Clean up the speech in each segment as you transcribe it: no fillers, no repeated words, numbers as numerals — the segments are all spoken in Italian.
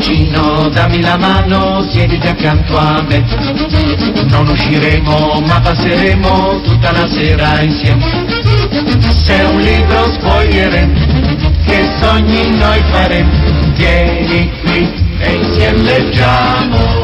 vicino, dammi la mano, siediti accanto a me. Non usciremo ma passeremo tutta la sera insieme. Se un libro sfoglieremo, che sogni noi faremo, vieni qui e insieme leggiamo.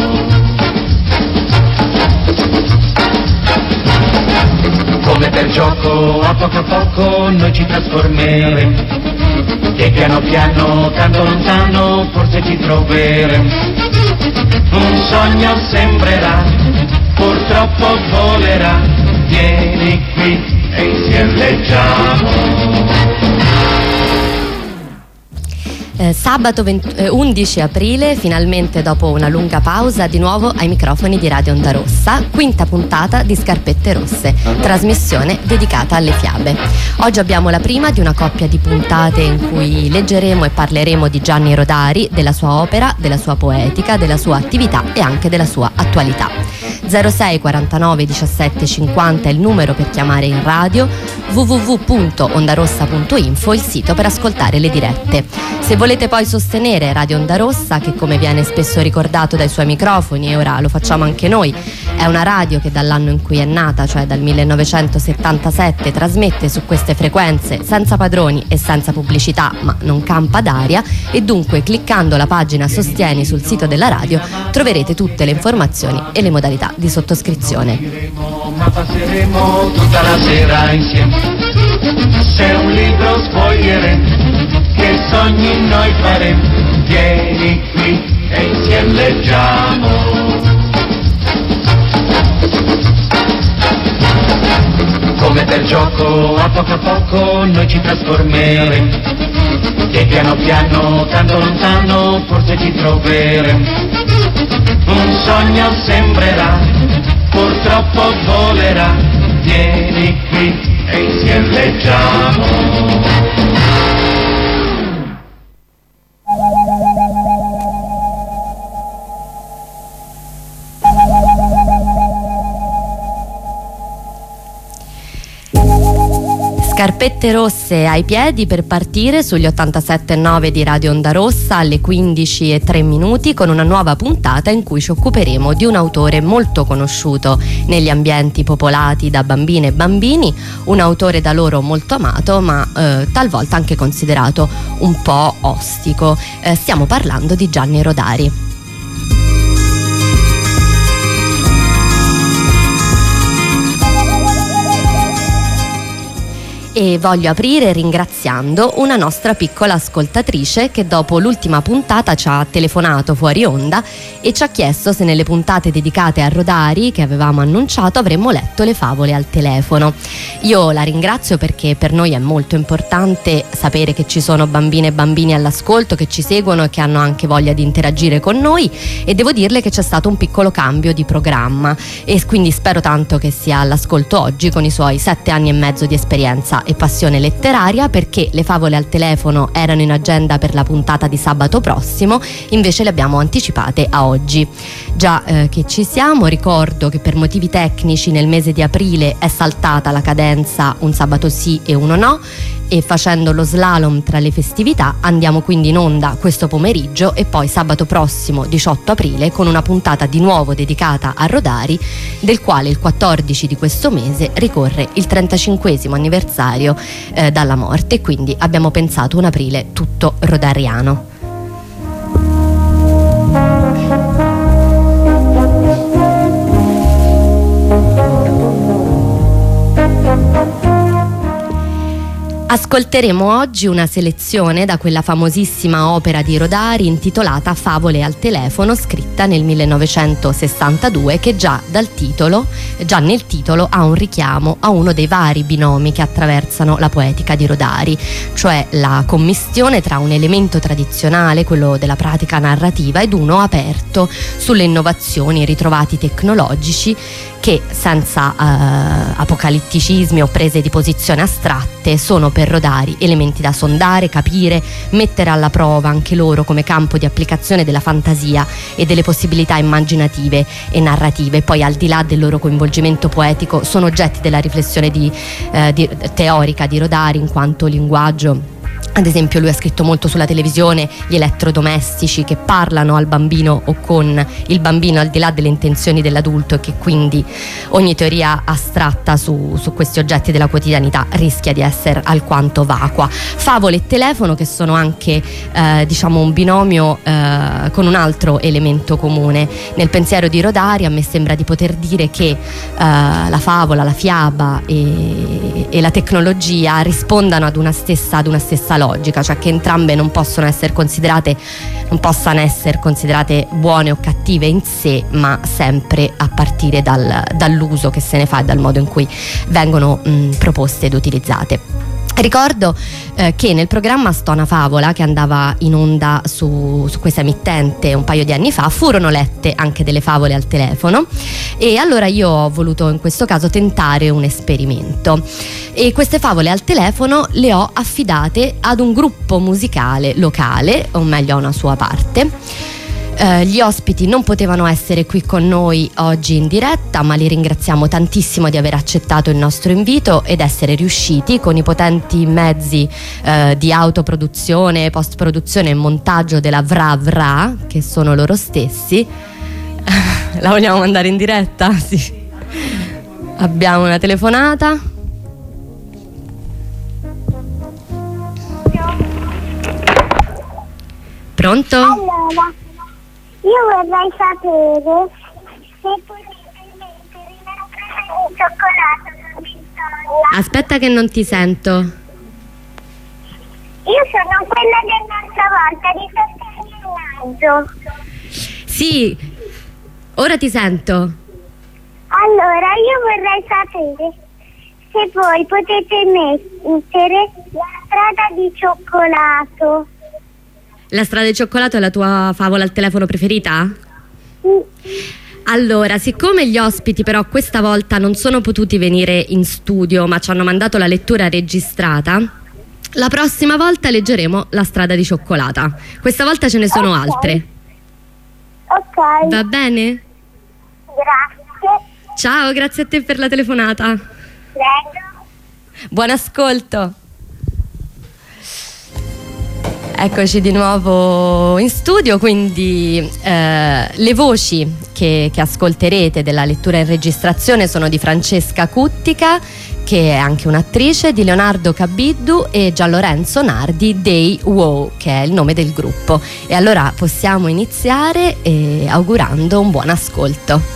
Come per gioco, a poco noi ci trasformeremo, e piano piano, tanto lontano, forse ci troveremo. Un sogno sembrerà, purtroppo volerà, vieni qui e insieme leggiamo. Sabato 11 aprile, finalmente dopo una lunga pausa, di nuovo ai microfoni di Radio Onda Rossa, quinta puntata di Scarpette Rosse, trasmissione dedicata alle fiabe. Oggi abbiamo la prima di una coppia di puntate in cui leggeremo e parleremo di Gianni Rodari, della sua opera, della sua poetica, della sua attività e anche della sua attualità. 06 49 17 50 è il numero per chiamare in radio, www.ondarossa.info il sito per ascoltare le dirette. Se volete poi sostenere Radio Onda Rossa, che come viene spesso ricordato dai suoi microfoni, e ora lo facciamo anche noi, è una radio che dall'anno in cui è nata, cioè dal 1977, trasmette su queste frequenze senza padroni e senza pubblicità, ma non campa d'aria, e dunque cliccando la pagina Sostieni sul sito della radio troverete tutte le informazioni e le modalità di sottoscrizione. Ma passeremo tutta la sera insieme. Se un libro sfoglieremo, che sogni noi faremo, vieni qui e insieme leggiamo. Come per gioco, a poco noi ci trasformeremo, e piano piano, tanto lontano, forse ci troveremo. Un sogno sembrerà, purtroppo volerà, vieni qui e insieme leggiamo. Scarpette rosse ai piedi per partire sugli 87.9 di Radio Onda Rossa alle 15:03 con una nuova puntata in cui ci occuperemo di un autore molto conosciuto negli ambienti popolati da bambine e bambini, un autore da loro molto amato ma talvolta anche considerato un po' ostico. Stiamo parlando di Gianni Rodari. E voglio aprire ringraziando una nostra piccola ascoltatrice che dopo l'ultima puntata ci ha telefonato fuori onda e ci ha chiesto se nelle puntate dedicate a Rodari che avevamo annunciato avremmo letto le favole al telefono. Io la ringrazio perché per noi è molto importante sapere che ci sono bambine e bambini all'ascolto che ci seguono e che hanno anche voglia di interagire con noi, e devo dirle che c'è stato un piccolo cambio di programma e quindi spero tanto che sia all'ascolto oggi con i suoi 7 anni e mezzo di esperienza e passione letteraria, perché le favole al telefono erano in agenda per la puntata di sabato prossimo, invece le abbiamo anticipate a oggi. Già che ci siamo, ricordo che per motivi tecnici nel mese di aprile è saltata la cadenza un sabato sì e uno no, e facendo lo slalom tra le festività andiamo quindi in onda questo pomeriggio e poi sabato prossimo 18 aprile con una puntata di nuovo dedicata a Rodari, del quale il 14 di questo mese ricorre il 35esimo anniversario dalla morte, e quindi abbiamo pensato un aprile tutto rodariano. Ascolteremo oggi una selezione da quella famosissima opera di Rodari intitolata Favole al telefono, scritta nel 1962, che già nel titolo ha un richiamo a uno dei vari binomi che attraversano la poetica di Rodari, cioè la commistione tra un elemento tradizionale, quello della pratica narrativa, ed uno aperto sulle innovazioni e ritrovati tecnologici che, senza apocalitticismi o prese di posizione astratte, sono per Rodari elementi da sondare, capire, mettere alla prova anche loro come campo di applicazione della fantasia e delle possibilità immaginative e narrative. Poi, al di là del loro coinvolgimento poetico, sono oggetti della riflessione teorica di Rodari, in quanto linguaggio Ad esempio lui ha scritto molto sulla televisione gli elettrodomestici che parlano al bambino o con il bambino al di là delle intenzioni dell'adulto, e che quindi ogni teoria astratta su questi oggetti della quotidianità rischia di essere alquanto vacua. Favole e telefono, che sono anche diciamo un binomio con un altro elemento comune. Nel pensiero di Rodari a me sembra di poter dire che la favola, la fiaba e la tecnologia rispondano ad una stessa logica, cioè che entrambe non possano essere considerate buone o cattive in sé, ma sempre a partire dall'uso che se ne fa e dal modo in cui vengono proposte ed utilizzate. Ricordo che nel programma Sto una favola, che andava in onda su questa emittente un paio di anni fa, furono lette anche delle favole al telefono, e allora io ho voluto in questo caso tentare un esperimento, e queste favole al telefono le ho affidate ad un gruppo musicale locale, o meglio a una sua parte. Gli ospiti non potevano essere qui con noi oggi in diretta, ma li ringraziamo tantissimo di aver accettato il nostro invito ed essere riusciti con i potenti mezzi di autoproduzione, post-produzione e montaggio della Vra, che sono loro stessi. La vogliamo mandare in diretta? Sì. Abbiamo una telefonata. Pronto? Allora, io vorrei sapere se potete mettere la crema di cioccolato con Vittoria. Aspetta che non ti sento. Io sono quella dell'altra volta, di 7 anni e mezzo. Sì, ora ti sento. Allora, io vorrei sapere se voi potete mettere la strada di cioccolato. La strada di cioccolato è la tua favola al telefono preferita? Allora, siccome gli ospiti però questa volta non sono potuti venire in studio, ma ci hanno mandato la lettura registrata, la prossima volta leggeremo la strada di cioccolata. Questa volta ce ne sono altre. Ok. Va bene? Grazie. Ciao, grazie a te per la telefonata. Prego. Buon ascolto. Eccoci di nuovo in studio, quindi le voci che ascolterete della lettura in registrazione sono di Francesca Cuttica, che è anche un'attrice, di Leonardo Cabiddu e Gianlorenzo Nardi dei Wow, che è il nome del gruppo. E allora possiamo iniziare augurando un buon ascolto.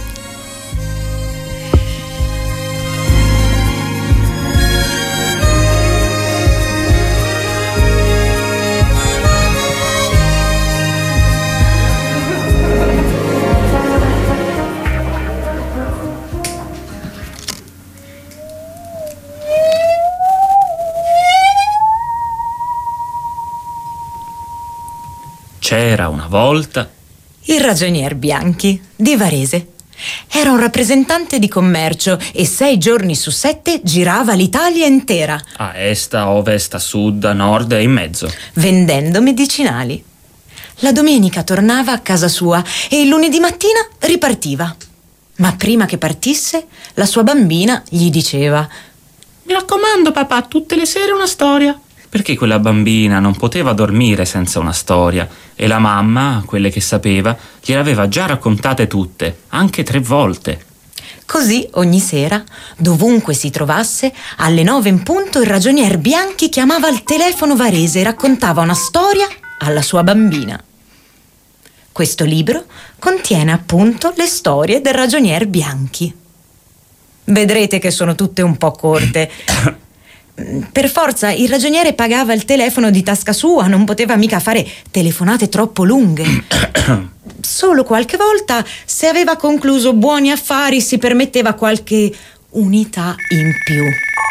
C'era una volta il ragionier Bianchi di Varese. Era un rappresentante di commercio e 6 giorni su 7 girava l'Italia intera, a est, a ovest, a sud, a nord e in mezzo, vendendo medicinali. La domenica tornava a casa sua e il lunedì mattina ripartiva. Ma prima che partisse, la sua bambina gli diceva: mi raccomando papà, tutte le sere una storia. Perché quella bambina non poteva dormire senza una storia, e la mamma, quelle che sapeva, gliele aveva già raccontate tutte, anche 3 volte. Così ogni sera, dovunque si trovasse, alle 9 in punto il ragionier Bianchi chiamava al telefono Varese e raccontava una storia alla sua bambina. Questo libro contiene appunto le storie del ragionier Bianchi. Vedrete che sono tutte un po' corte. Per forza il ragioniere pagava il telefono di tasca sua, non poteva mica fare telefonate troppo lunghe. Solo qualche volta, se aveva concluso buoni affari, si permetteva qualche unità in più.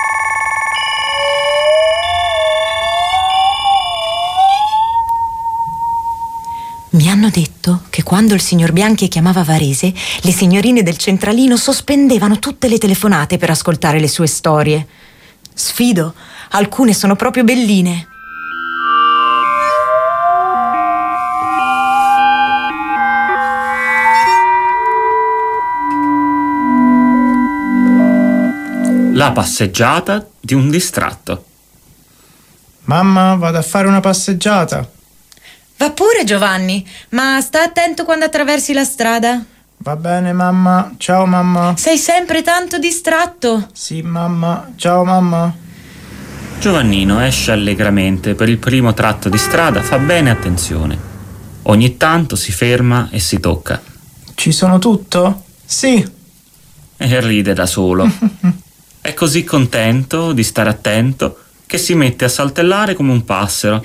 Mi hanno detto che quando il signor Bianchi chiamava Varese, le signorine del centralino sospendevano tutte le telefonate per ascoltare le sue storie. Sfido, alcune sono proprio belline. La passeggiata di un distratto. Mamma, vado a fare una passeggiata. Va pure, Giovanni, ma sta attento quando attraversi la strada. Va bene, mamma. Ciao, mamma. Sei sempre tanto distratto. Sì, mamma. Ciao, mamma. Giovannino esce allegramente per il primo tratto di strada, fa bene attenzione. Ogni tanto si ferma e si tocca. Ci sono tutto? Sì. E ride da solo. È così contento di stare attento che si mette a saltellare come un passero.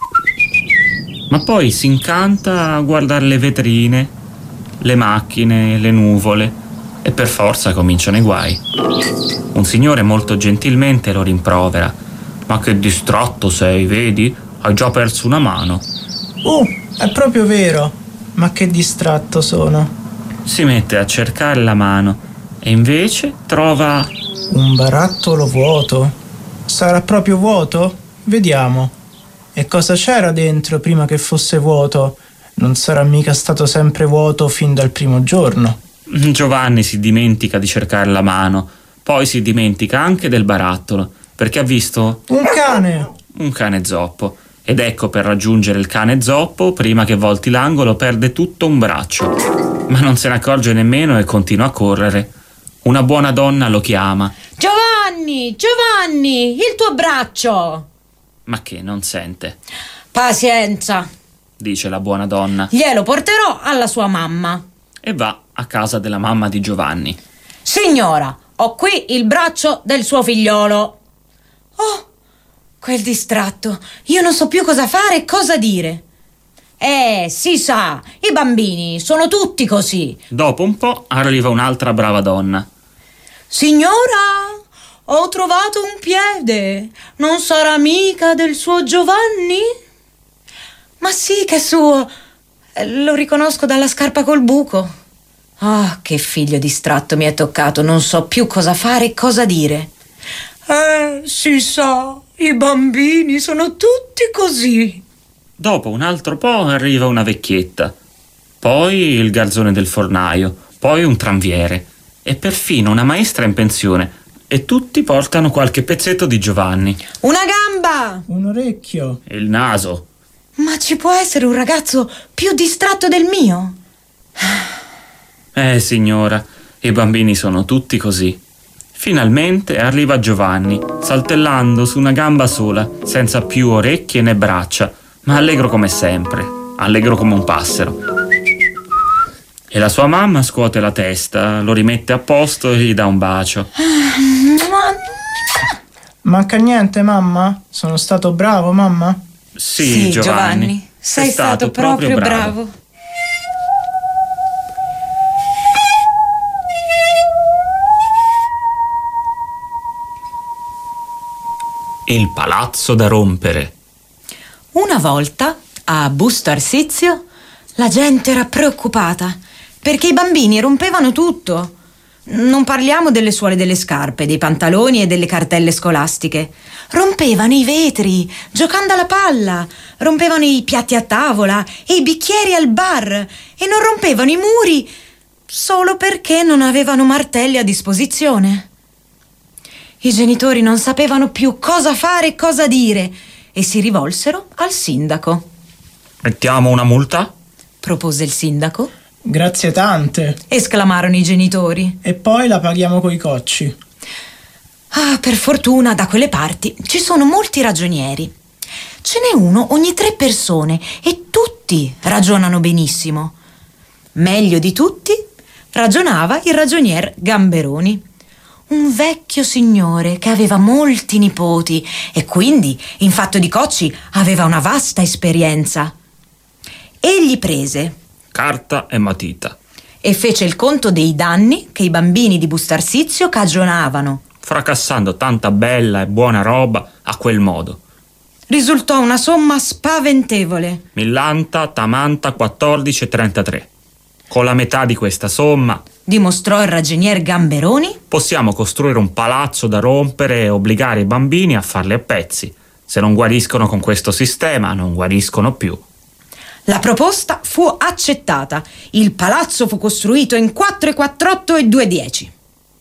Ma poi si incanta a guardare le vetrine, le macchine, le nuvole e per forza cominciano i guai. Un signore molto gentilmente lo rimprovera. Ma che distratto sei, vedi? Hai già perso una mano. È proprio vero. Ma che distratto sono. Si mette a cercare la mano e invece trova Un barattolo vuoto. Sarà proprio vuoto? Vediamo. E cosa c'era dentro prima che fosse vuoto? Non sarà mica stato sempre vuoto fin dal primo giorno. Giovanni si dimentica di cercare la mano, poi si dimentica anche del barattolo, perché ha visto Un cane! un cane zoppo. Ed ecco, per raggiungere il cane zoppo, prima che volti l'angolo, perde tutto un braccio. Ma non se ne accorge nemmeno e continua a correre. Una buona donna lo chiama. Giovanni, Giovanni, il tuo braccio! Ma che non sente, Pazienza, dice la buona donna, glielo porterò alla sua mamma. e va a casa della mamma di Giovanni. Signora, ho qui il braccio del suo figliolo. Oh, quel distratto, io non so più cosa fare e cosa dire. Si sa, i bambini sono tutti così. Dopo un po' arriva un'altra brava donna. Signora, ho trovato un piede. Non sarà mica del suo Giovanni? Ma sì che è suo. Lo riconosco dalla scarpa col buco. Ah, che figlio distratto mi è toccato. Non so più cosa fare e cosa dire. Si sa, i bambini sono tutti così. Dopo un altro po' arriva una vecchietta, poi il garzone del fornaio, poi un tranviere e perfino una maestra in pensione, e tutti portano qualche pezzetto di Giovanni. Una gamba! Un orecchio. E il naso. Ma ci può essere un ragazzo più distratto del mio? Signora, i bambini sono tutti così. Finalmente arriva Giovanni, saltellando su una gamba sola, senza più orecchie né braccia, ma allegro come sempre, allegro come un passero. E la sua mamma scuote la testa, lo rimette a posto e gli dà un bacio. Manca niente, mamma? Sono stato bravo, mamma? Sì, Giovanni, sei stato proprio bravo. Il palazzo da rompere. Una volta, a Busto Arsizio, la gente era preoccupata perché i bambini rompevano tutto. Non parliamo delle suole delle scarpe, dei pantaloni e delle cartelle scolastiche. Rompevano i vetri, giocando alla palla, rompevano i piatti a tavola e i bicchieri al bar e non rompevano i muri solo perché non avevano martelli a disposizione. I genitori non sapevano più cosa fare e cosa dire e si rivolsero al sindaco. Mettiamo una multa? Propose il sindaco. Grazie tante. Esclamarono i genitori. E poi la paghiamo coi cocci. Ah, per fortuna da quelle parti ci sono molti ragionieri. Ce n'è uno ogni 3 persone e tutti ragionano benissimo. Meglio di tutti ragionava il ragionier Gamberoni, un vecchio signore che aveva molti nipoti e quindi, in fatto di cocci, aveva una vasta esperienza. Egli prese Carta e matita. e fece il conto dei danni che i bambini di Bustarsizio cagionavano. Fracassando tanta bella e buona roba a quel modo. Risultò una somma spaventevole. Millanta, tamanta, 14 e 33. Con la metà di questa somma Dimostrò il ragionier Gamberoni. possiamo costruire un palazzo da rompere e obbligare i bambini a farli a pezzi. Se non guariscono con questo sistema, non guariscono più. La proposta fu accettata. Il palazzo fu costruito in 4 e 4/8 e 2/10.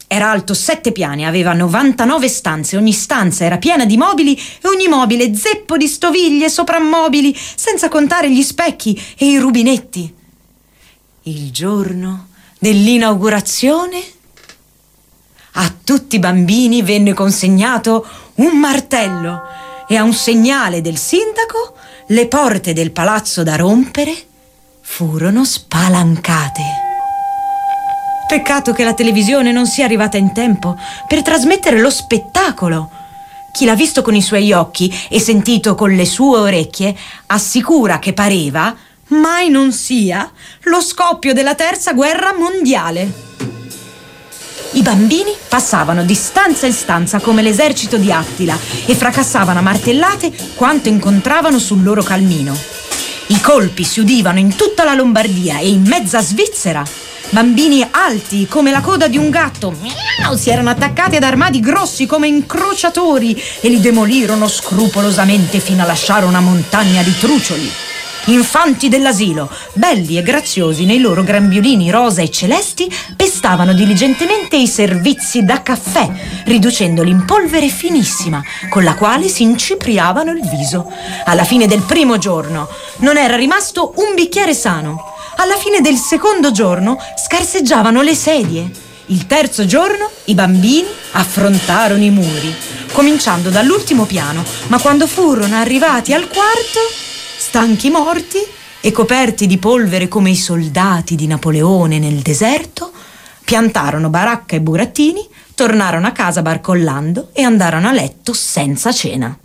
Era alto 7 piani, aveva 99 stanze, ogni stanza era piena di mobili e ogni mobile zeppo di stoviglie, soprammobili, senza contare gli specchi e i rubinetti. Il giorno dell'inaugurazione a tutti i bambini venne consegnato un martello e a un segnale del sindaco le porte del palazzo da rompere furono spalancate. Peccato che la televisione non sia arrivata in tempo per trasmettere lo spettacolo. Chi l'ha visto con i suoi occhi e sentito con le sue orecchie assicura che pareva mai non sia lo scoppio della terza guerra mondiale. I bambini passavano di stanza in stanza come l'esercito di Attila e fracassavano a martellate quanto incontravano sul loro cammino. I colpi si udivano in tutta la Lombardia e in mezza Svizzera. Bambini alti come la coda di un gatto si erano attaccati ad armadi grossi come incrociatori e li demolirono scrupolosamente fino a lasciare una montagna di trucioli. Infanti dell'asilo, belli e graziosi nei loro grembiulini rosa e celesti, pestavano diligentemente i servizi da caffè, riducendoli in polvere finissima, con la quale si incipriavano il viso. Alla fine del primo giorno non era rimasto un bicchiere sano. Alla fine del secondo giorno scarseggiavano le sedie. Il terzo giorno i bambini affrontarono i muri, cominciando dall'ultimo piano, ma quando furono arrivati al quarto, stanchi morti e coperti di polvere come i soldati di Napoleone nel deserto, piantarono baracca e burattini, tornarono a casa barcollando e andarono a letto senza cena.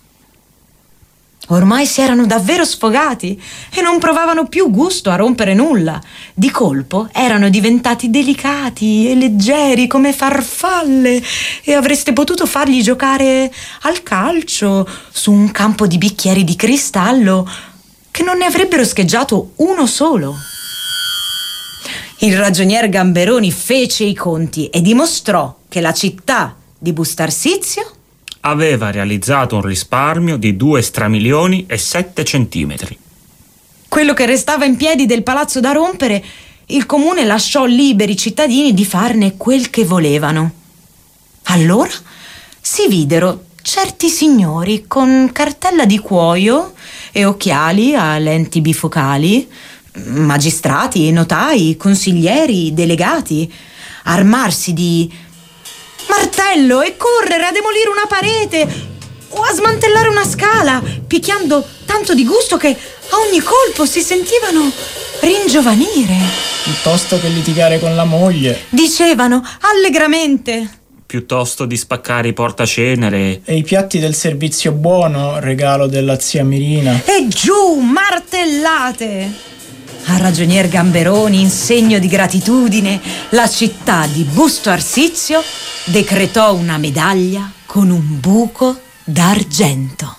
Ormai si erano davvero sfogati e non provavano più gusto a rompere nulla. Di colpo erano diventati delicati e leggeri come farfalle e avreste potuto fargli giocare al calcio su un campo di bicchieri di cristallo che non ne avrebbero scheggiato uno solo. Il ragionier Gamberoni fece i conti e dimostrò che la città di Bustarsizio aveva realizzato un risparmio di 2 stramilioni e 7 centimetri. Quello che restava in piedi del palazzo da rompere, il comune lasciò liberi i cittadini di farne quel che volevano. Allora si videro certi signori con cartella di cuoio e occhiali a lenti bifocali, magistrati, notai, consiglieri, delegati, armarsi di martello e correre a demolire una parete o a smantellare una scala, picchiando tanto di gusto che a ogni colpo si sentivano ringiovanire. Piuttosto che litigare con la moglie, Dicevano allegramente: Piuttosto di spaccare i portacenere. e i piatti del servizio buono, regalo della zia Mirina. e giù, martellate! A ragionier Gamberoni, in segno di gratitudine, la città di Busto Arsizio decretò una medaglia con un buco d'argento.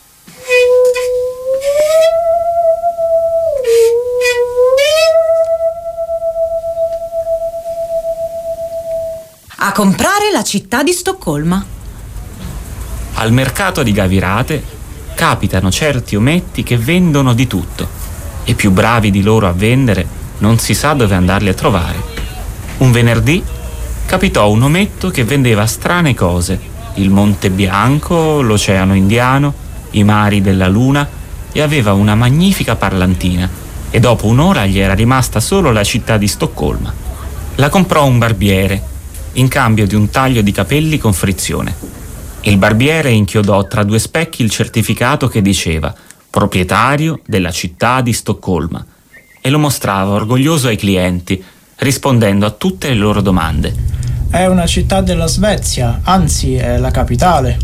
A comprare la città di Stoccolma. Al mercato di Gavirate capitano certi ometti che vendono di tutto. I più bravi di loro a vendere non si sa dove andarli a trovare. Un venerdì capitò un ometto che vendeva strane cose: il Monte Bianco, l'Oceano Indiano, i mari della Luna, e aveva una magnifica parlantina, e dopo un'ora gli era rimasta solo la città di Stoccolma. La comprò un barbiere in cambio di un taglio di capelli con frizione. Il barbiere inchiodò tra 2 specchi il certificato che diceva proprietario della città di Stoccolma, e lo mostrava orgoglioso ai clienti, rispondendo a tutte le loro domande. È una città della Svezia, anzi è la capitale.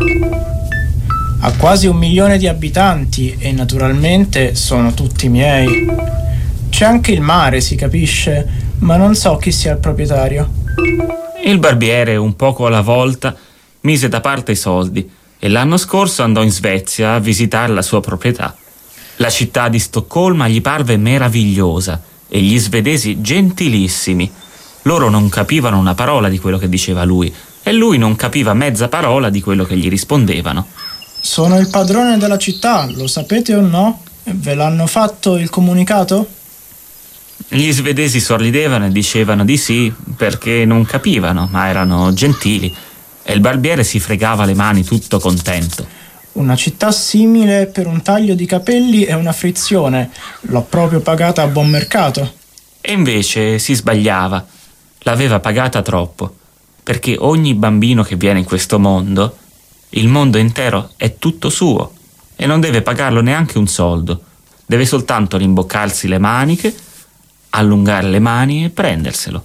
Ha quasi 1 milione di abitanti e naturalmente sono tutti miei. C'è anche il mare, si capisce, ma non so chi sia il proprietario. Il barbiere, un poco alla volta, mise da parte i soldi e l'anno scorso andò in Svezia a visitare la sua proprietà. La città di Stoccolma gli parve meravigliosa e gli svedesi gentilissimi. Loro non capivano una parola di quello che diceva lui e lui non capiva mezza parola di quello che gli rispondevano. Sono il padrone della città, lo sapete o no? Ve l'hanno fatto il comunicato? Gli svedesi sorridevano e dicevano di sì perché non capivano, ma erano gentili, e il barbiere si fregava le mani tutto contento. Una città simile per un taglio di capelli è una frizione. L'ho proprio pagata a buon mercato. E invece si sbagliava. L'aveva pagata troppo, perché ogni bambino che viene in questo mondo, il mondo intero è tutto suo e non deve pagarlo neanche un soldo. Deve soltanto rimboccarsi le maniche, allungare le mani e prenderselo.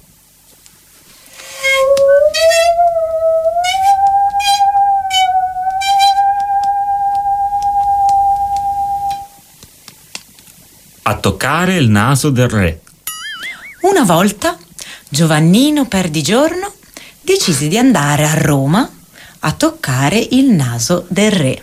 A toccare il naso del re. Una volta Giovannino Perdigiorno decise di andare a Roma a toccare il naso del re.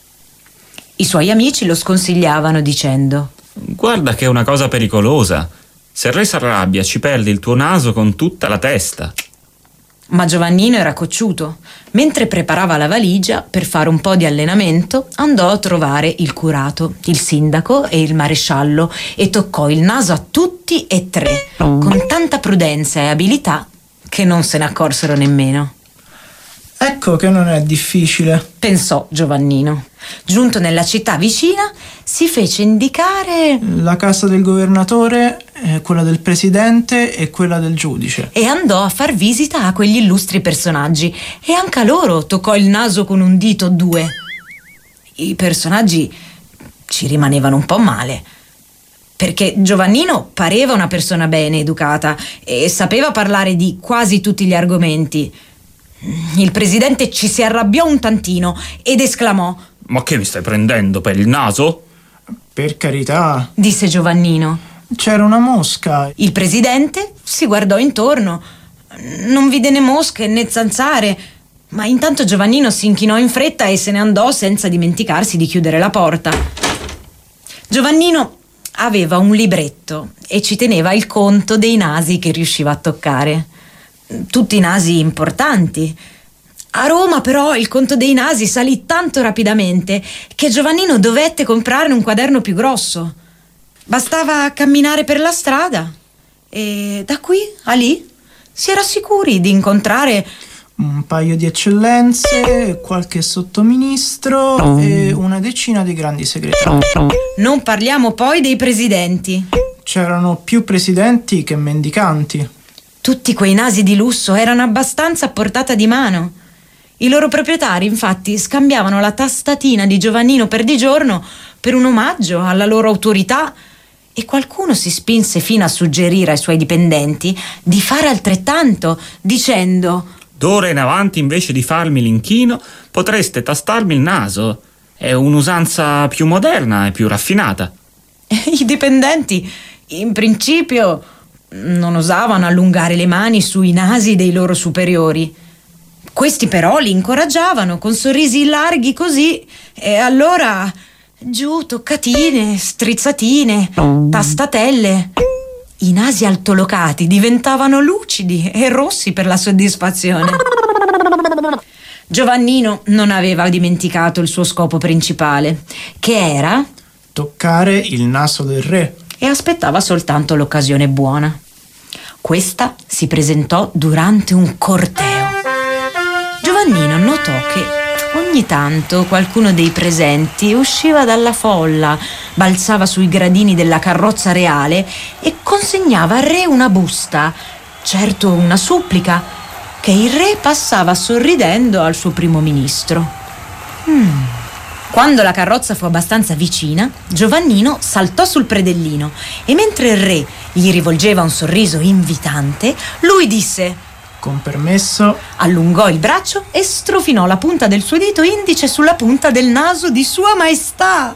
I suoi amici lo sconsigliavano dicendo: Guarda che è una cosa pericolosa. Se il re s'arrabbia ci perdi il tuo naso con tutta la testa. Ma Giovannino era cocciuto. Mentre preparava la valigia per fare un po' di allenamento, andò a trovare il curato, il sindaco e il maresciallo e toccò il naso a tutti e tre, con tanta prudenza e abilità che non se ne accorsero nemmeno. Ecco che non è difficile, Pensò Giovannino. Giunto nella città vicina, si fece indicare la casa del governatore, quella del presidente e quella del giudice. e andò a far visita a quegli illustri personaggi e anche a loro toccò il naso con un dito o due. I personaggi ci rimanevano un po' male, perché Giovannino pareva una persona bene educata e sapeva parlare di quasi tutti gli argomenti. Il presidente ci si arrabbiò un tantino ed esclamò: Ma che mi stai prendendo per il naso? Per carità, disse Giovannino. c'era una mosca. Il presidente si guardò intorno. Non vide né mosche né zanzare, ma intanto Giovannino si inchinò in fretta e se ne andò senza dimenticarsi di chiudere la porta. Giovannino aveva un libretto e ci teneva il conto dei nasi che riusciva a toccare. Tutti nasi importanti. A Roma però il conto dei nasi salì tanto rapidamente che Giovannino dovette comprare un quaderno più grosso. Bastava camminare per la strada e da qui a lì si era sicuri di incontrare Un paio di eccellenze, qualche sottoministro e una decina di grandi segretari. Non parliamo poi dei presidenti. C'erano più presidenti che mendicanti. Tutti quei nasi di lusso erano abbastanza a portata di mano. I loro proprietari, infatti, scambiavano la tastatina di Giovannino Perdigiorno per un omaggio alla loro autorità e qualcuno si spinse fino a suggerire ai suoi dipendenti di fare altrettanto, dicendo: D'ora in avanti, invece di farmi l'inchino, potreste tastarmi il naso. È un'usanza più moderna e più raffinata. I dipendenti, in principio, non osavano allungare le mani sui nasi dei loro superiori. Questi però li incoraggiavano con sorrisi larghi così, e allora giù toccatine, strizzatine, tastatelle. I nasi altolocati diventavano lucidi e rossi per la soddisfazione. Giovannino non aveva dimenticato il suo scopo principale, che era Toccare il naso del re. e aspettava soltanto l'occasione buona. Questa si presentò durante un corteo. Giovannino notò che ogni tanto qualcuno dei presenti usciva dalla folla, balzava sui gradini della carrozza reale e consegnava al re una busta, certo una supplica, che il re passava sorridendo al suo primo ministro. Quando la carrozza fu abbastanza vicina, Giovannino saltò sul predellino e mentre il re gli rivolgeva un sorriso invitante, lui disse: Con permesso, allungò il braccio e strofinò la punta del suo dito indice sulla punta del naso di Sua Maestà.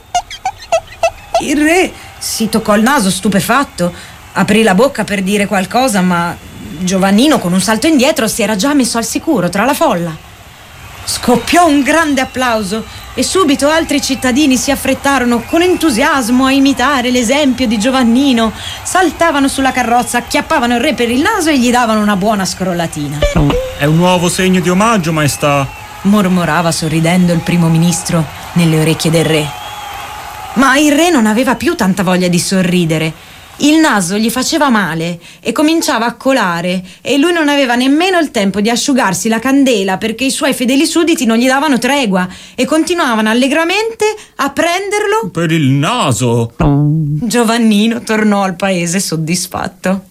Il re si toccò il naso stupefatto, aprì la bocca per dire qualcosa, ma Giovannino con un salto indietro si era già messo al sicuro tra la folla. Scoppiò un grande applauso e subito altri cittadini si affrettarono con entusiasmo a imitare l'esempio di Giovannino. Saltavano sulla carrozza, acchiappavano il re per il naso e gli davano una buona scrollatina. È un nuovo segno di omaggio, maestà. Mormorava sorridendo il primo ministro nelle orecchie del re. Ma il re non aveva più tanta voglia di sorridere. Il naso gli faceva male e cominciava a colare e lui non aveva nemmeno il tempo di asciugarsi la candela perché i suoi fedeli sudditi non gli davano tregua e continuavano allegramente a prenderlo Per il naso! Giovannino tornò al paese soddisfatto.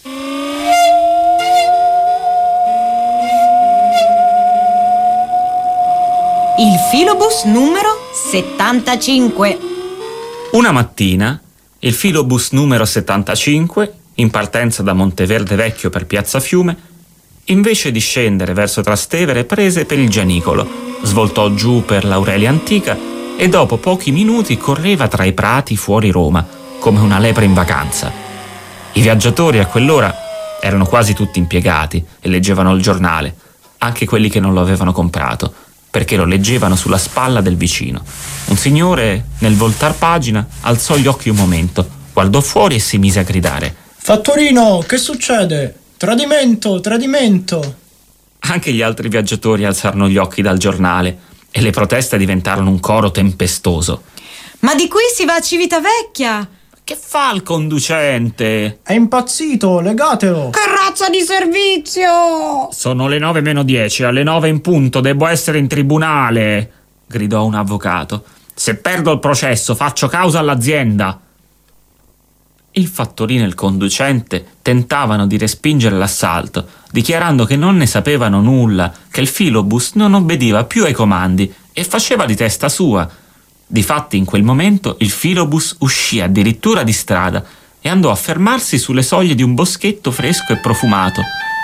Il filobus numero 75. Una mattina, il filobus numero 75, in partenza da Monteverde Vecchio per Piazza Fiume, invece di scendere verso Trastevere, prese per il Gianicolo, svoltò giù per l'Aurelia Antica e dopo pochi minuti correva tra i prati fuori Roma, come una lepre in vacanza. I viaggiatori a quell'ora erano quasi tutti impiegati e leggevano il giornale, anche quelli che non lo avevano comprato, perché lo leggevano sulla spalla del vicino. Un signore, nel voltar pagina, alzò gli occhi un momento, guardò fuori e si mise a gridare: Fattorino, che succede? Tradimento, tradimento! Anche gli altri viaggiatori alzarono gli occhi dal giornale e le proteste diventarono un coro tempestoso. Ma di qui si va a Civitavecchia! Che fa il conducente? È impazzito, legatelo! Che razza di servizio! Sono le 9:10, alle 9 in punto, devo essere in tribunale, gridò un avvocato. Se perdo il processo, faccio causa all'azienda. Il fattorino e il conducente tentavano di respingere l'assalto, dichiarando che non ne sapevano nulla, che il filobus non obbediva più ai comandi e faceva di testa sua. Difatti in quel momento il filobus uscì addirittura di strada e andò a fermarsi sulle soglie di un boschetto fresco e profumato.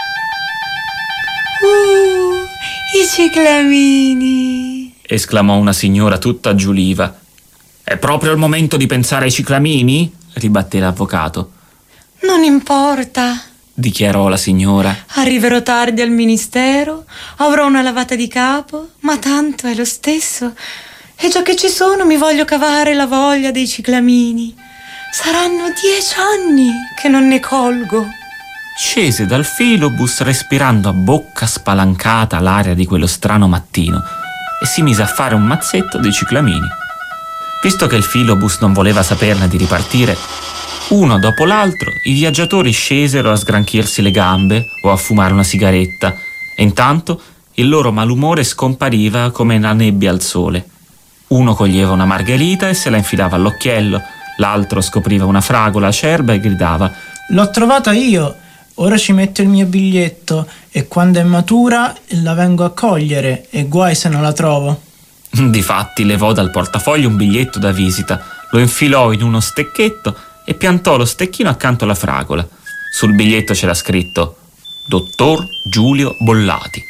I ciclamini! Esclamò una signora tutta giuliva. È proprio il momento di pensare ai ciclamini? Ribatté l'avvocato. Non importa. Dichiarò la signora. Arriverò tardi al ministero, avrò una lavata di capo, ma tanto è lo stesso. E già che ci sono mi voglio cavare la voglia dei ciclamini. Saranno 10 anni che non ne colgo. Scese dal filobus respirando a bocca spalancata l'aria di quello strano mattino e si mise a fare un mazzetto dei ciclamini. Visto che il filobus non voleva saperne di ripartire, uno dopo l'altro i viaggiatori scesero a sgranchirsi le gambe o a fumare una sigaretta e intanto il loro malumore scompariva come la nebbia al sole. Uno coglieva una margherita e se la infilava all'occhiello, l'altro scopriva una fragola acerba e gridava: L'ho trovata io, ora ci metto il mio biglietto e quando è matura la vengo a cogliere e guai se non la trovo. Difatti levò dal portafoglio un biglietto da visita, lo infilò in uno stecchetto e piantò lo stecchino accanto alla fragola. Sul biglietto c'era scritto: Dottor Giulio Bollati.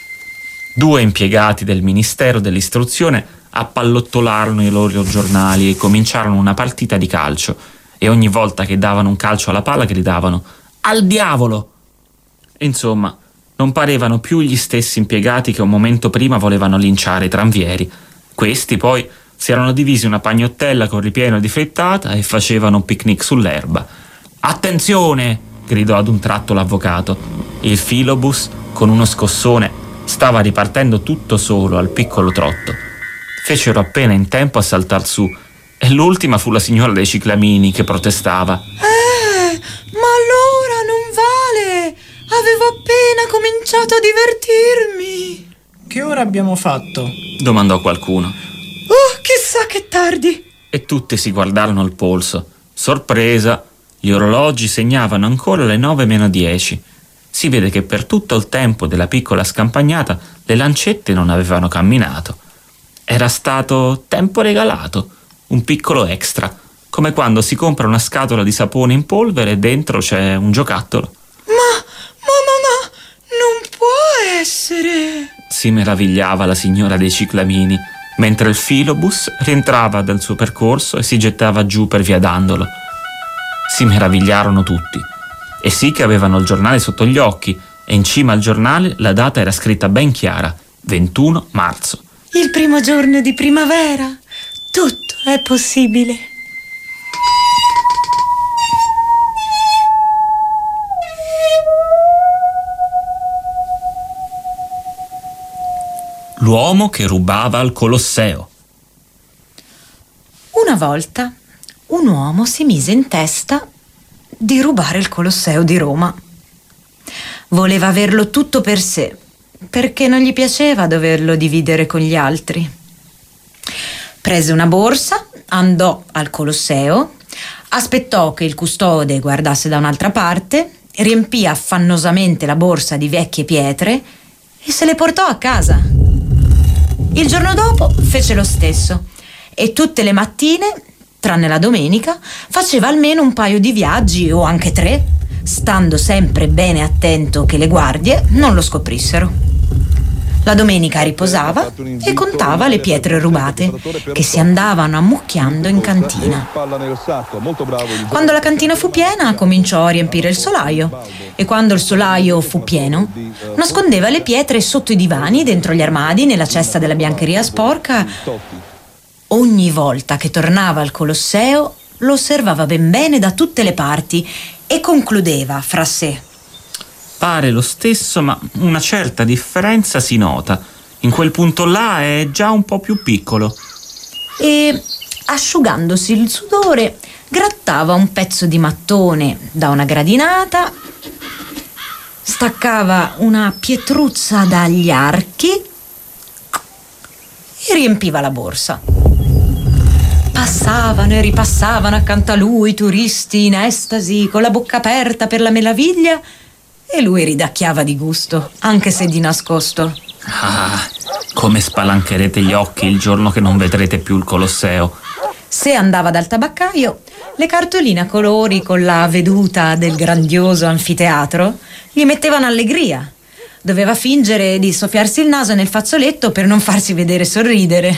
2 impiegati del Ministero dell'Istruzione appallottolarono i loro giornali e cominciarono una partita di calcio e ogni volta che davano un calcio alla palla gridavano: Al diavolo! Insomma, non parevano più gli stessi impiegati che un momento prima volevano linciare i tranvieri. Questi poi si erano divisi una pagnottella con ripieno di frittata e facevano un picnic sull'erba. Attenzione! Gridò ad un tratto l'avvocato. Il filobus, con uno scossone, stava ripartendo tutto solo al piccolo trotto. Fecero appena in tempo a saltar su e l'ultima fu la signora dei ciclamini che protestava. Ma allora non vale! Avevo appena cominciato a divertirmi! Che ora abbiamo fatto? Domandò qualcuno. Oh, chissà che tardi! E tutti si guardarono al polso. Sorpresa, gli orologi segnavano ancora le 9:10. Si vede che per tutto il tempo della piccola scampagnata le lancette non avevano camminato. Era stato tempo regalato, un piccolo extra, come quando si compra una scatola di sapone in polvere e dentro c'è un giocattolo. Ma, non può essere! Si meravigliava la signora dei ciclamini, mentre il filobus rientrava dal suo percorso e si gettava giù per via Dandolo. Si meravigliarono tutti. E sì che avevano il giornale sotto gli occhi e in cima al giornale la data era scritta ben chiara, 21 marzo. Il primo giorno di primavera. Tutto è possibile. L'uomo che rubava al Colosseo. Una volta un uomo si mise in testa di rubare il Colosseo di Roma. Voleva averlo tutto per sé, perché non gli piaceva doverlo dividere con gli altri. Prese una borsa, andò al Colosseo, aspettò che il custode guardasse da un'altra parte, riempì affannosamente la borsa di vecchie pietre e se le portò a casa. Il giorno dopo fece lo stesso e tutte le mattine, tranne la domenica, faceva almeno un paio di viaggi o anche 3, stando sempre bene attento che le guardie non lo scoprissero. La domenica riposava e contava le pietre rubate che si andavano ammucchiando in cantina. Quando la cantina fu piena, cominciò a riempire il solaio e quando il solaio fu pieno, nascondeva le pietre sotto i divani, dentro gli armadi, nella cesta della biancheria sporca. Ogni volta che tornava al Colosseo, lo osservava ben bene da tutte le parti e concludeva fra sé: Pare lo stesso, ma una certa differenza si nota. In quel punto là è già un po' più piccolo. E, asciugandosi il sudore, grattava un pezzo di mattone da una gradinata, staccava una pietruzza dagli archi e riempiva la borsa. Passavano e ripassavano accanto a lui i turisti in estasi, con la bocca aperta per la meraviglia, e lui ridacchiava di gusto, anche se di nascosto. Ah, come spalancherete gli occhi il giorno che non vedrete più il Colosseo. Se andava dal tabaccaio, le cartoline a colori con la veduta del grandioso anfiteatro gli mettevano allegria. Doveva fingere di soffiarsi il naso nel fazzoletto per non farsi vedere sorridere.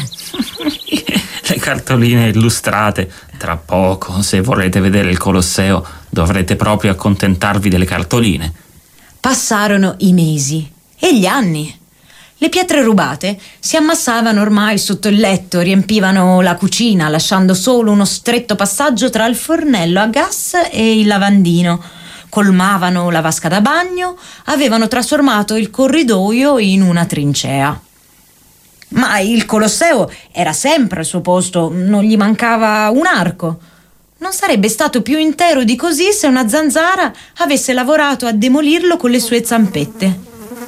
Le cartoline illustrate. Tra poco, se vorrete vedere il Colosseo, dovrete proprio accontentarvi delle cartoline. Passarono i mesi e gli anni. Le pietre rubate si ammassavano ormai sotto il letto, riempivano la cucina, lasciando solo uno stretto passaggio tra il fornello a gas e il lavandino. Colmavano la vasca da bagno, avevano trasformato il corridoio in una trincea. Ma il Colosseo era sempre al suo posto, non gli mancava un arco. Non sarebbe stato più intero di così se una zanzara avesse lavorato a demolirlo con le sue zampette.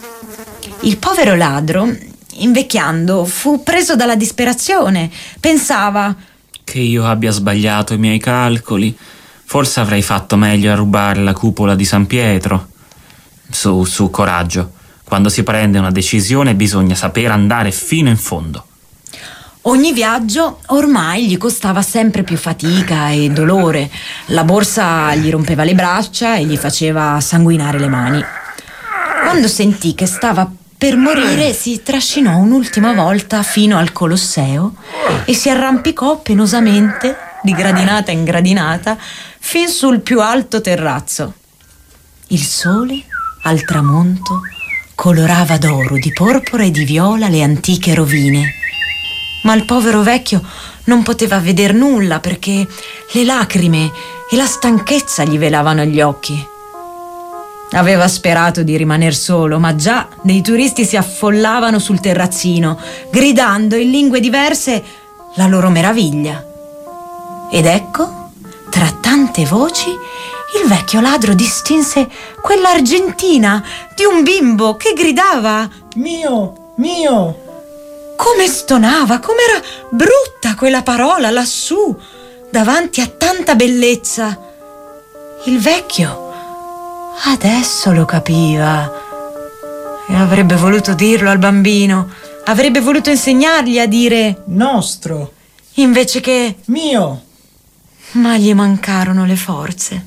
Il povero ladro, invecchiando, fu preso dalla disperazione. Pensava: che io abbia sbagliato i miei calcoli. Forse avrei fatto meglio a rubare la cupola di San Pietro. Su, coraggio. Quando si prende una decisione bisogna sapere andare fino in fondo. Ogni viaggio ormai gli costava sempre più fatica e dolore. La borsa gli rompeva le braccia e gli faceva sanguinare le mani. Quando sentì che stava per morire, si trascinò un'ultima volta fino al Colosseo e si arrampicò penosamente, di gradinata in gradinata, fin sul più alto terrazzo. Il sole, al tramonto, colorava d'oro, di porpora e di viola le antiche rovine. Ma il povero vecchio non poteva veder nulla perché le lacrime e la stanchezza gli velavano gli occhi. Aveva sperato di rimaner solo, ma già dei turisti si affollavano sul terrazzino, gridando in lingue diverse la loro meraviglia. Ed ecco, tra tante voci, il vecchio ladro distinse quella argentina di un bimbo che gridava: Mio, mio! Come stonava, com'era brutta quella parola lassù, davanti a tanta bellezza. Il vecchio adesso lo capiva e avrebbe voluto dirlo al bambino, avrebbe voluto insegnargli a dire Nostro! invece che Mio! ma gli mancarono le forze.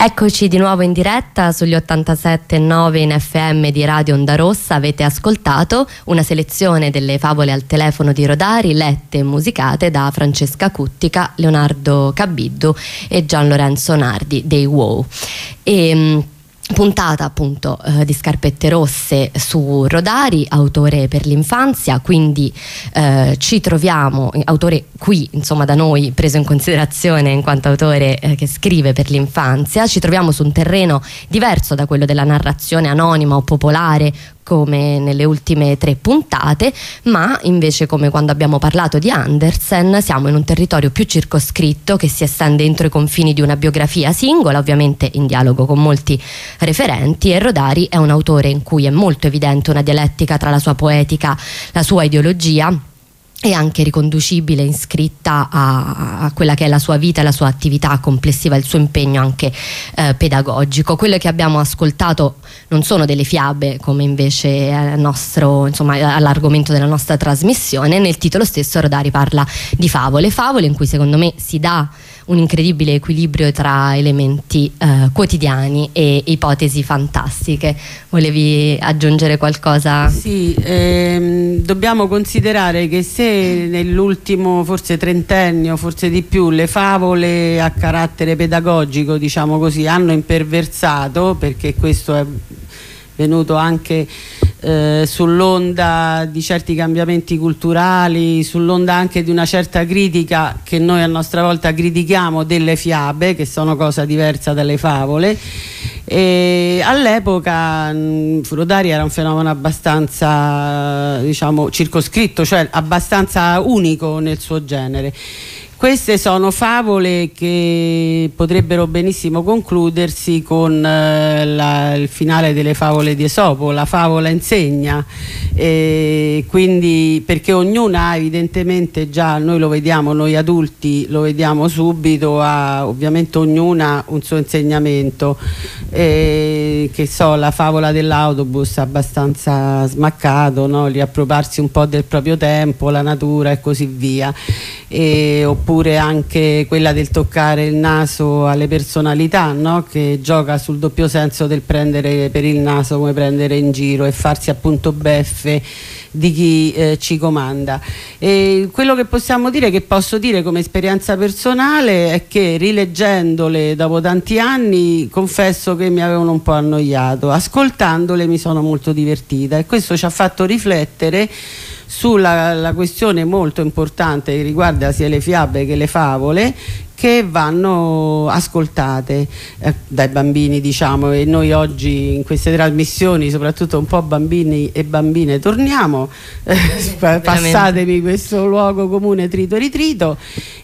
Eccoci di nuovo in diretta sugli 87.9 in FM di Radio Onda Rossa. Avete ascoltato una selezione delle favole al telefono di Rodari, lette e musicate da Francesca Cuttica, Leonardo Cabiddu e Gian Lorenzo Nardi dei Wow. Puntata appunto di Scarpette Rosse su Rodari, autore per l'infanzia, quindi ci troviamo, autore qui insomma da noi preso in considerazione in quanto autore che scrive per l'infanzia. Ci troviamo su un terreno diverso da quello della narrazione anonima o popolare come nelle ultime 3 puntate, ma invece, come quando abbiamo parlato di Andersen, siamo in un territorio più circoscritto che si estende entro i confini di una biografia singola, ovviamente in dialogo con molti referenti, e Rodari è un autore in cui è molto evidente una dialettica tra la sua poetica, la sua ideologia, e anche riconducibile, iscritta a quella che è la sua vita e la sua attività complessiva, il suo impegno anche pedagogico. Quelle che abbiamo ascoltato non sono delle fiabe, come invece all'argomento della nostra trasmissione. Nel titolo stesso Rodari parla di favole in cui secondo me si dà un incredibile equilibrio tra elementi quotidiani e ipotesi fantastiche. Volevi aggiungere qualcosa? Sì, dobbiamo considerare che se nell'ultimo forse trentennio, forse di più, le favole a carattere pedagogico, diciamo così, hanno imperversato, perché questo è venuto anche sull'onda di certi cambiamenti culturali, sull'onda anche di una certa critica che noi a nostra volta critichiamo delle fiabe, che sono cosa diversa dalle favole. E all'epoca Rodari era un fenomeno abbastanza, diciamo, circoscritto, cioè abbastanza unico nel suo genere. Queste sono favole che potrebbero benissimo concludersi con il finale delle favole di Esopo, la favola insegna, quindi, perché ognuna ha evidentemente, già noi lo vediamo, noi adulti lo vediamo subito, ha ovviamente ognuna un suo insegnamento, che so, la favola dell'autobus abbastanza smaccato, no? Riappropriarsi un po' del proprio tempo, la natura e così via. Oppure anche quella del toccare il naso alle personalità, no? Che gioca sul doppio senso del prendere per il naso come prendere in giro e farsi appunto beffe di chi ci comanda. E quello che possiamo dire, che posso dire come esperienza personale, è che rileggendole dopo tanti anni confesso che mi avevano un po' annoiato, ascoltandole mi sono molto divertita, e questo ci ha fatto riflettere sulla questione molto importante che riguarda sia le fiabe che le favole, che vanno ascoltate dai bambini, diciamo, e noi oggi in queste trasmissioni, soprattutto un po' bambini e bambine, torniamo, passatemi questo luogo comune trito e ritrito,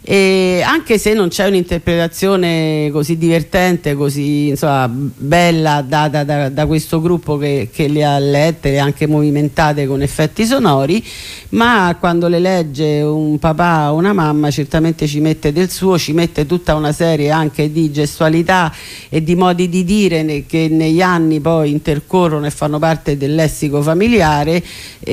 e anche se non c'è un'interpretazione così divertente, così insomma bella data da questo gruppo che le ha lette e anche movimentate con effetti sonori, ma quando le legge un papà o una mamma certamente ci mette del suo, ci mette tutta una serie anche di gestualità e di modi di dire che negli anni poi intercorrono e fanno parte del lessico familiare,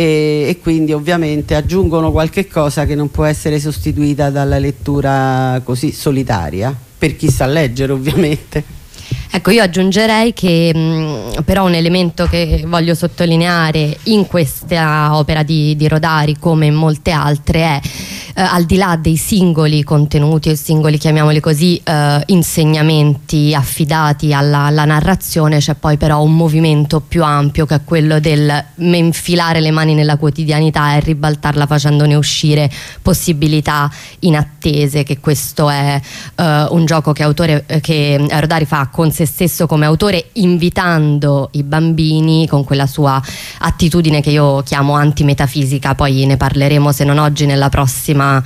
e quindi ovviamente aggiungono qualche cosa che non può essere sostituita dalla lettura così solitaria, per chi sa leggere ovviamente. Ecco, io aggiungerei che però un elemento che voglio sottolineare in questa opera di Rodari, come in molte altre, è al di là dei singoli contenuti o singoli, chiamiamoli così, insegnamenti affidati alla narrazione, c'è poi però un movimento più ampio, che è quello del infilare le mani nella quotidianità e ribaltarla facendone uscire possibilità inattese, che questo è un gioco che Rodari fa con se stesso come autore, invitando i bambini con quella sua attitudine che io chiamo antimetafisica, poi ne parleremo se non oggi nella prossima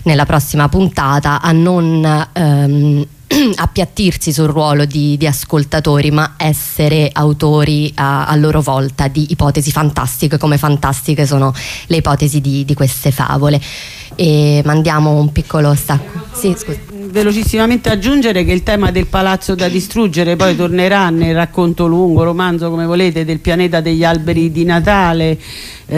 puntata, a non appiattirsi sul ruolo di ascoltatori, ma essere autori a loro volta di ipotesi fantastiche, come fantastiche sono le ipotesi di queste favole. E mandiamo un piccolo stacco. Sì, scusa. Velocissimamente aggiungere che il tema del palazzo da distruggere poi tornerà nel racconto lungo, romanzo come volete, del pianeta degli alberi di Natale,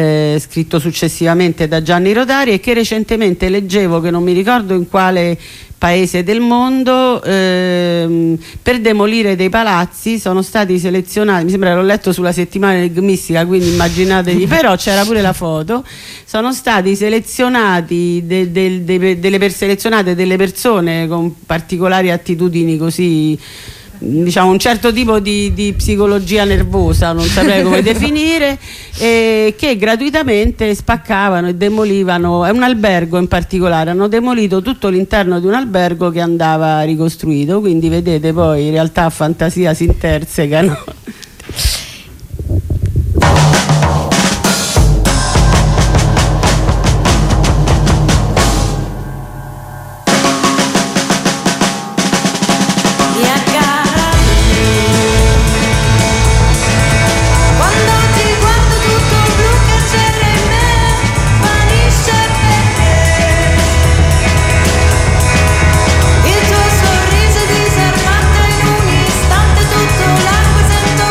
scritto successivamente da Gianni Rodari, e che recentemente leggevo, che non mi ricordo in quale paese del mondo, per demolire dei palazzi sono stati selezionati, mi sembra l'ho letto sulla settimana enigmistica, quindi immaginatevi, però c'era pure la foto, sono stati selezionati selezionate delle persone con particolari attitudini così, diciamo un certo tipo di psicologia nervosa, non saprei come definire, che gratuitamente spaccavano e demolivano, è un albergo in particolare, hanno demolito tutto l'interno di un albergo che andava ricostruito, quindi vedete poi in realtà fantasia si intersecano. Il tuo sorriso disarmante in un istante tutto l'acqua sento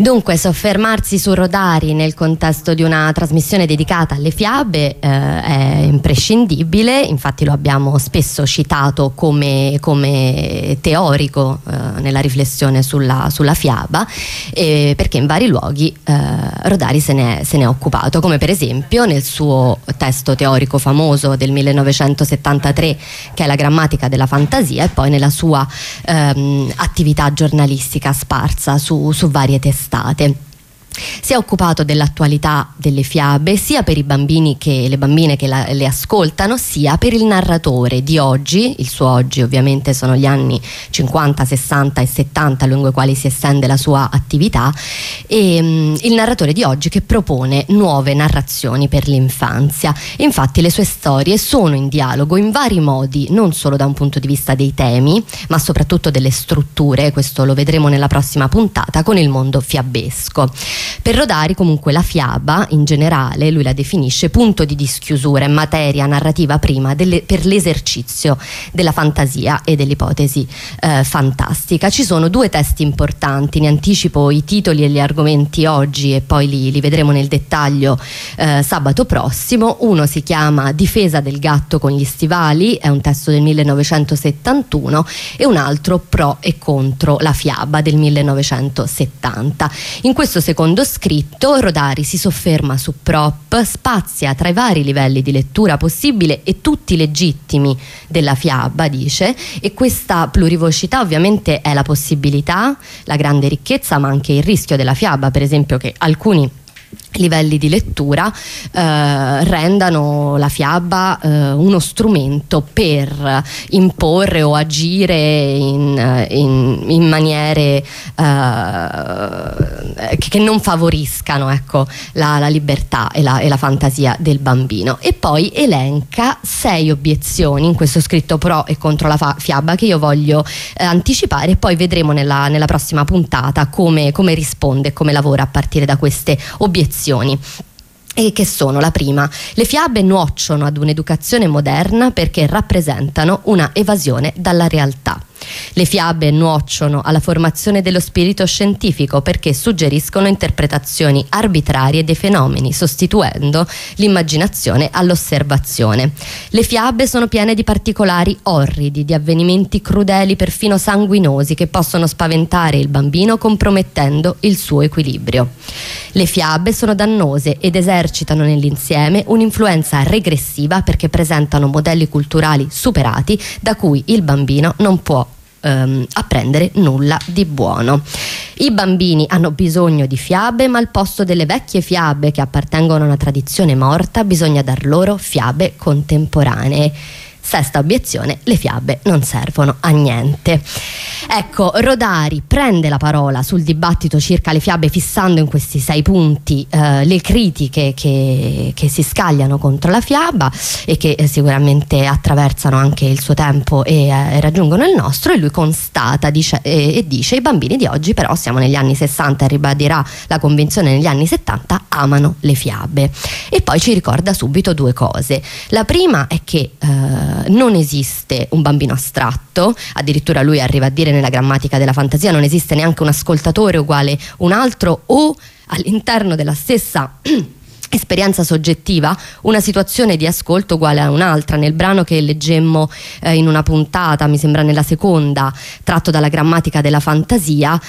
Dunque, soffermarsi su Rodari nel contesto di una trasmissione dedicata alle fiabe è imprescindibile, infatti lo abbiamo spesso citato come teorico nella riflessione sulla fiaba, perché in vari luoghi Rodari se ne è occupato, come per esempio nel suo testo teorico famoso del 1973 che è La grammatica della fantasia, e poi nella sua attività giornalistica sparsa su varie testate. Si è occupato dell'attualità delle fiabe sia per i bambini che le bambine che le ascoltano, sia per il narratore di oggi. Il suo oggi ovviamente sono gli anni 50, 60 e 70 lungo i quali si estende la sua attività, e il narratore di oggi che propone nuove narrazioni per l'infanzia. Infatti le sue storie sono in dialogo in vari modi, non solo da un punto di vista dei temi, ma soprattutto delle strutture, questo lo vedremo nella prossima puntata, con il mondo fiabesco. Per Rodari comunque la fiaba in generale, lui la definisce punto di dischiusura in materia narrativa prima per l'esercizio della fantasia e dell'ipotesi fantastica. Ci sono due testi importanti, ne anticipo i titoli e gli argomenti oggi e poi li vedremo nel dettaglio sabato prossimo. Uno si chiama Difesa del gatto con gli stivali, è un testo del 1971, e un altro Pro e contro la fiaba del 1970. In questo secondo scritto Rodari si sofferma su prop, spazia tra i vari livelli di lettura possibile e tutti legittimi della fiaba, dice, e questa plurivocità ovviamente è la possibilità, la grande ricchezza, ma anche il rischio della fiaba, per esempio che alcuni livelli di lettura rendano la fiaba uno strumento per imporre o agire in maniere che non favoriscano, ecco, la libertà e la fantasia del bambino. E poi elenca 6 obiezioni in questo scritto pro e contro la fiaba che io voglio anticipare, e poi vedremo nella prossima puntata come risponde e come lavora a partire da queste obiezioni. E che sono: la prima, le fiabe nuocciono ad un'educazione moderna perché rappresentano una evasione dalla realtà. Le fiabe nuocciono alla formazione dello spirito scientifico perché suggeriscono interpretazioni arbitrarie dei fenomeni, sostituendo l'immaginazione all'osservazione. Le fiabe sono piene di particolari orridi, di avvenimenti crudeli, perfino sanguinosi, che possono spaventare il bambino compromettendo il suo equilibrio. Le fiabe sono dannose ed esercitano nell'insieme un'influenza regressiva perché presentano modelli culturali superati da cui il bambino non può apprendere nulla di buono. I bambini hanno bisogno di fiabe, ma al posto delle vecchie fiabe che appartengono a una tradizione morta bisogna dar loro fiabe contemporanee. Sesta obiezione: le fiabe non servono a niente. Ecco, Rodari prende la parola sul dibattito circa le fiabe, fissando in questi 6 punti le critiche che si scagliano contro la fiaba e che sicuramente attraversano anche il suo tempo e raggiungono il nostro, e lui constata dice i bambini di oggi, però siamo negli anni 60 e ribadirà la convinzione negli anni 70, amano le fiabe. E poi ci ricorda subito 2 cose. La prima è che non esiste un bambino astratto, addirittura lui arriva a dire nella grammatica della fantasia non esiste neanche un ascoltatore uguale un altro, o all'interno della stessa esperienza soggettiva una situazione di ascolto uguale a un'altra. Nel brano che leggemmo in una puntata, mi sembra nella seconda, tratto dalla grammatica della fantasia,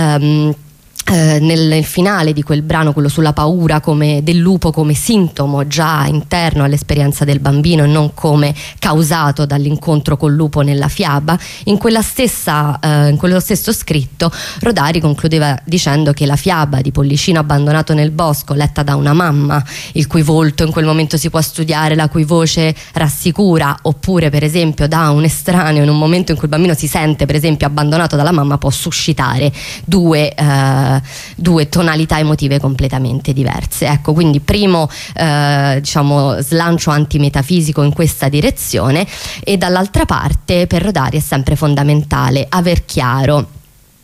nel finale di quel brano, quello sulla paura del lupo come sintomo già interno all'esperienza del bambino e non come causato dall'incontro col lupo nella fiaba, in quello stesso scritto Rodari concludeva dicendo che la fiaba di Pollicino abbandonato nel bosco, letta da una mamma il cui volto in quel momento si può studiare, la cui voce rassicura, oppure per esempio da un estraneo in un momento in cui il bambino si sente per esempio abbandonato dalla mamma, può suscitare due tonalità emotive completamente diverse. Ecco, quindi primo slancio antimetafisico in questa direzione. E dall'altra parte per Rodari è sempre fondamentale aver chiaro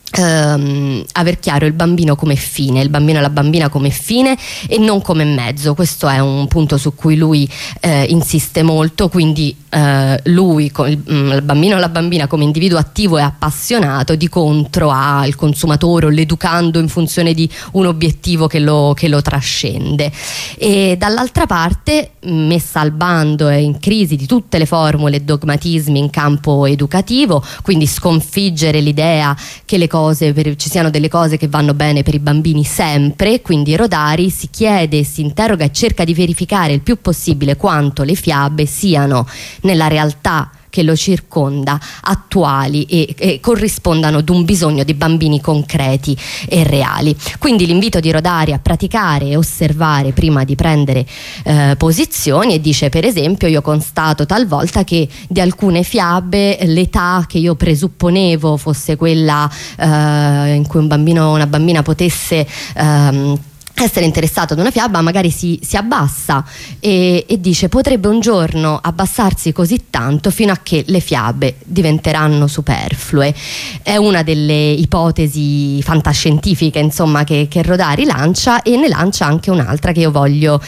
aver chiaro il bambino come fine, il bambino e la bambina come fine e non come mezzo. Questo è un punto su cui lui insiste molto, quindi lui, il bambino o la bambina come individuo attivo e appassionato, di contro al consumatore o l'educando in funzione di un obiettivo che lo trascende. E dall'altra parte, messa al bando e in crisi di tutte le formule e dogmatismi in campo educativo, quindi sconfiggere l'idea che ci siano delle cose che vanno bene per i bambini sempre. Quindi Rodari si chiede, si interroga e cerca di verificare il più possibile quanto le fiabe siano nella realtà che lo circonda attuali e corrispondano ad un bisogno di bambini concreti e reali. Quindi l'invito di Rodari a praticare e osservare prima di prendere posizioni, e dice per esempio: io constato talvolta che di alcune fiabe l'età che io presupponevo fosse quella in cui un bambino o una bambina potesse essere interessato ad una fiaba magari si abbassa, e dice potrebbe un giorno abbassarsi così tanto fino a che le fiabe diventeranno superflue. È una delle ipotesi fantascientifiche, insomma, che Rodari lancia, e ne lancia anche un'altra che io voglio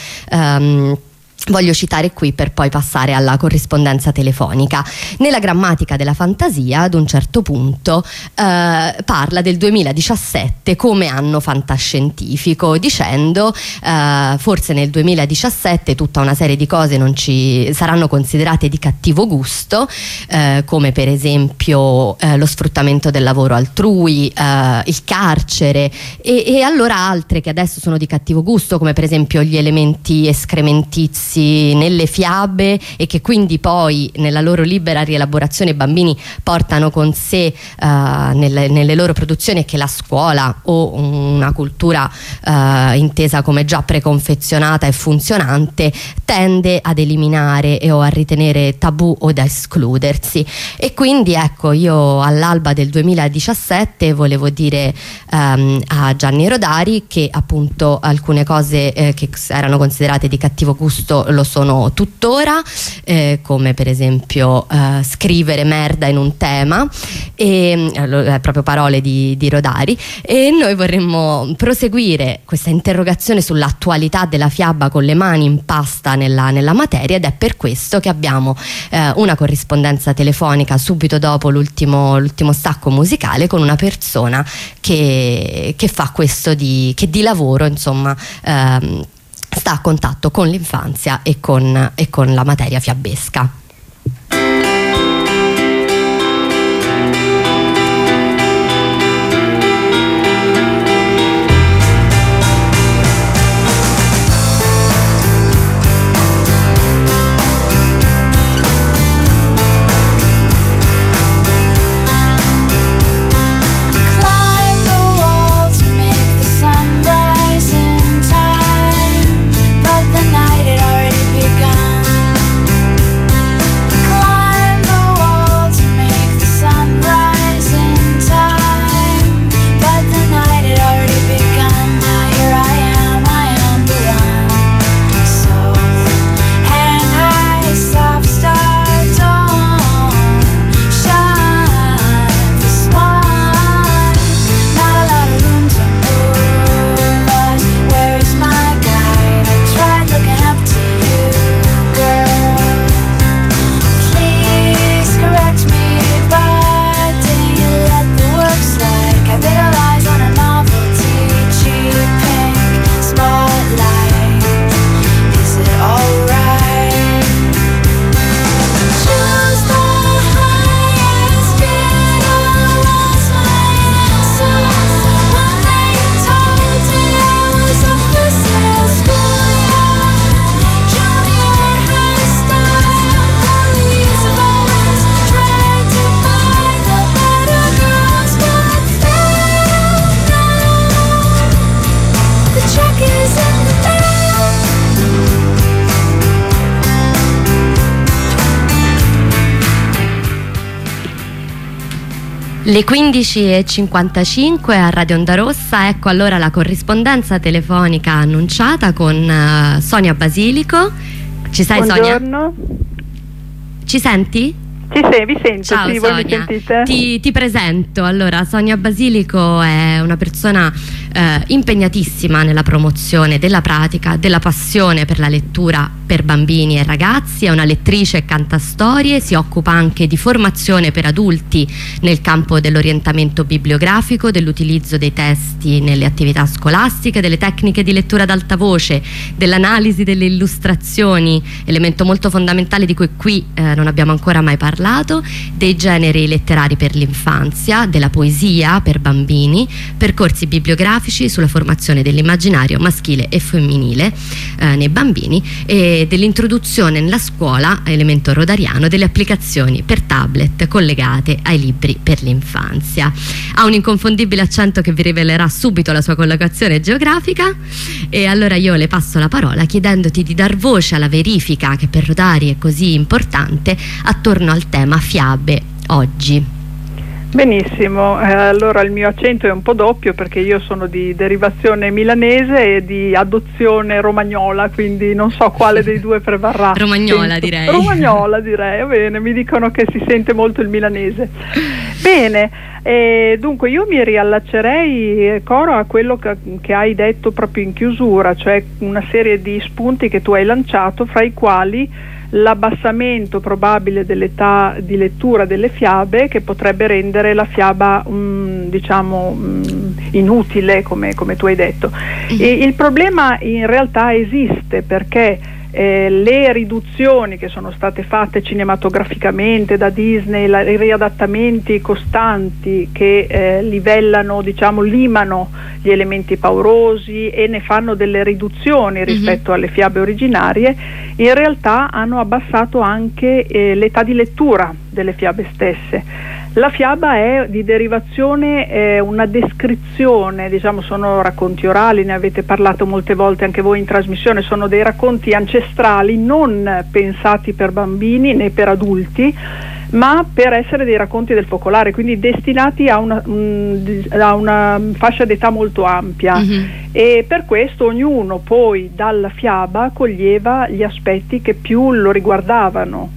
citare qui per poi passare alla corrispondenza telefonica. Nella grammatica della fantasia, ad un certo punto parla del 2017 come anno fantascientifico, dicendo forse nel 2017 tutta una serie di cose non ci saranno considerate di cattivo gusto, come per esempio lo sfruttamento del lavoro altrui, il carcere, e allora altre che adesso sono di cattivo gusto, come per esempio gli elementi escrementizi nelle fiabe, e che quindi poi nella loro libera rielaborazione i bambini portano con sé nelle loro produzioni, e che la scuola o una cultura intesa come già preconfezionata e funzionante tende ad eliminare o a ritenere tabù o da escludersi. E quindi ecco, io all'alba del 2017 volevo dire a Gianni Rodari che appunto alcune cose che erano considerate di cattivo gusto lo sono tuttora, come per esempio scrivere merda in un tema, e proprio parole di Rodari. E noi vorremmo proseguire questa interrogazione sull'attualità della fiaba con le mani in pasta nella materia, ed è per questo che abbiamo una corrispondenza telefonica subito dopo l'ultimo stacco musicale con una persona che fa questo che di lavoro, insomma, sta a contatto con l'infanzia e con la materia fiabesca. Le 15:55 a Radio Onda Rossa. Ecco allora la corrispondenza telefonica annunciata con Sonia Basilico. Ci sei? Buongiorno. Sonia? Ci senti? Vi sento. Ciao sì, Sonia, voi mi sentite? ti presento. Allora, Sonia Basilico è una persona impegnatissima nella promozione della pratica, della passione per la lettura per bambini e ragazzi, è una lettrice e cantastorie, si occupa anche di formazione per adulti nel campo dell'orientamento bibliografico, dell'utilizzo dei testi nelle attività scolastiche, delle tecniche di lettura ad alta voce, dell'analisi delle illustrazioni, elemento molto fondamentale di cui qui non abbiamo ancora mai parlato, dei generi letterari per l'infanzia, della poesia per bambini, percorsi bibliografici sulla formazione dell'immaginario maschile e femminile nei bambini e dell'introduzione nella scuola, elemento rodariano, delle applicazioni per tablet collegate ai libri per l'infanzia. Ha un inconfondibile accento che vi rivelerà subito la sua collocazione geografica, e allora io le passo la parola chiedendoti di dar voce alla verifica che per Rodari è così importante attorno al tema fiabe oggi. Benissimo, allora il mio accento è un po' doppio perché io sono di derivazione milanese e di adozione romagnola, quindi non so quale dei due prevarrà. Romagnola direi. Romagnola direi, bene, mi dicono che si sente molto il milanese. Bene, dunque io mi riallaccerei, Coro, a quello che hai detto proprio in chiusura, cioè una serie di spunti che tu hai lanciato, fra i quali l'abbassamento probabile dell'età di lettura delle fiabe, che potrebbe rendere la fiaba inutile, come tu hai detto. E il problema in realtà esiste perché le riduzioni che sono state fatte cinematograficamente da Disney, i riadattamenti costanti che limano gli elementi paurosi e ne fanno delle riduzioni rispetto alle fiabe originarie, in realtà hanno abbassato anche l'età di lettura delle fiabe stesse. La fiaba è di derivazione, una descrizione, sono racconti orali, ne avete parlato molte volte anche voi in trasmissione, sono dei racconti ancestrali non pensati per bambini né per adulti, ma per essere dei racconti del focolare, quindi destinati a una fascia d'età molto ampia. E per questo ognuno poi dalla fiaba coglieva gli aspetti che più lo riguardavano.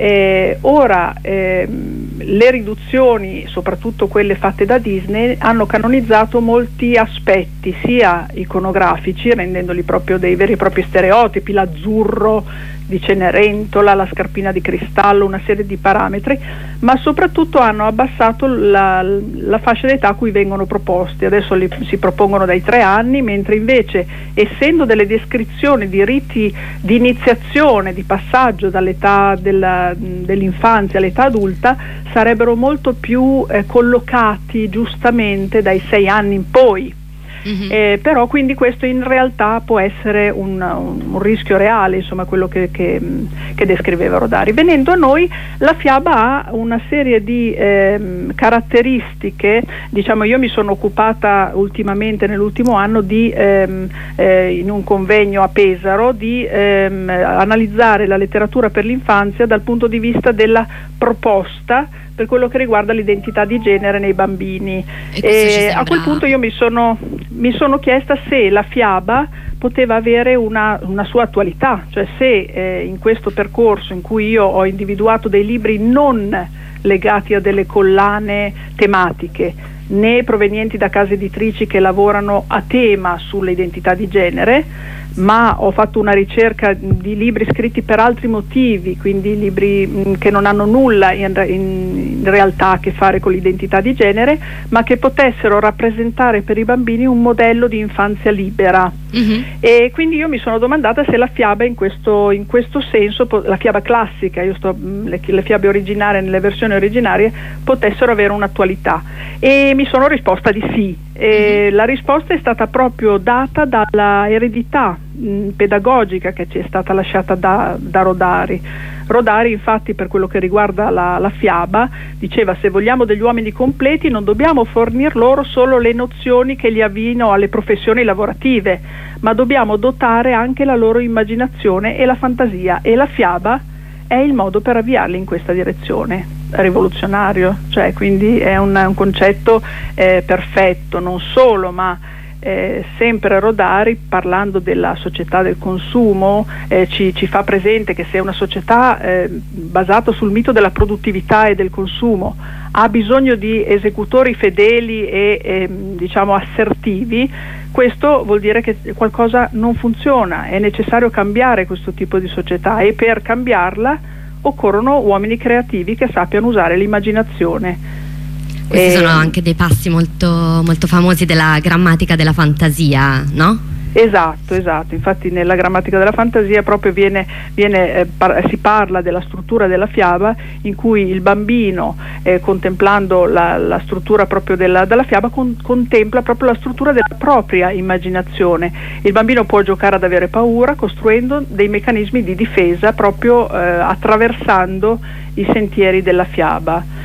Ora le riduzioni, soprattutto quelle fatte da Disney, hanno canonizzato molti aspetti sia iconografici, rendendoli proprio dei veri e propri stereotipi, l'azzurro di Cenerentola, la scarpina di cristallo, una serie di parametri, ma soprattutto hanno abbassato la fascia d'età a cui vengono proposti. Adesso si propongono dai 3 anni, mentre invece, essendo delle descrizioni di riti di iniziazione, di passaggio dall'età dell'infanzia all'età adulta, sarebbero molto più collocati giustamente dai 6 anni in poi. Però quindi questo in realtà può essere un rischio reale, insomma, quello che descriveva Rodari. Venendo a noi, la fiaba ha una serie di caratteristiche, io mi sono occupata ultimamente nell'ultimo anno in un convegno a Pesaro di analizzare la letteratura per l'infanzia dal punto di vista della proposta per quello che riguarda l'identità di genere nei bambini. E a quel punto io mi sono chiesta se la fiaba poteva avere una sua attualità, cioè se in questo percorso in cui io ho individuato dei libri non legati a delle collane tematiche, né provenienti da case editrici che lavorano a tema sulle identità di genere, ma ho fatto una ricerca di libri scritti per altri motivi, quindi libri che non hanno nulla in realtà a che fare con l'identità di genere, ma che potessero rappresentare per i bambini un modello di infanzia libera. E quindi io mi sono domandata se la fiaba in questo senso, la fiaba classica, le fiabe originarie nelle versioni originarie, potessero avere un'attualità, e mi sono risposta di sì. E la risposta è stata proprio data dalla eredità pedagogica che ci è stata lasciata da Rodari. Rodari, infatti, per quello che riguarda la fiaba, diceva: se vogliamo degli uomini completi non dobbiamo fornir loro solo le nozioni che li avviino alle professioni lavorative, ma dobbiamo dotare anche la loro immaginazione e la fantasia, e la fiaba è il modo per avviarli in questa direzione. Rivoluzionario, cioè, quindi è un concetto perfetto, non solo, ma sempre Rodari, parlando della società del consumo, ci fa presente che se una società basata sul mito della produttività e del consumo ha bisogno di esecutori fedeli e diciamo assertivi, questo vuol dire che qualcosa non funziona, è necessario cambiare questo tipo di società, e per cambiarla occorrono uomini creativi che sappiano usare l'immaginazione. Questi sono anche dei passi molto, molto famosi della grammatica della fantasia, no? Esatto, infatti nella grammatica della fantasia proprio si parla della struttura della fiaba, in cui il bambino, contemplando la struttura proprio della fiaba, contempla proprio la struttura della propria immaginazione. Il bambino può giocare ad avere paura costruendo dei meccanismi di difesa proprio attraversando i sentieri della fiaba.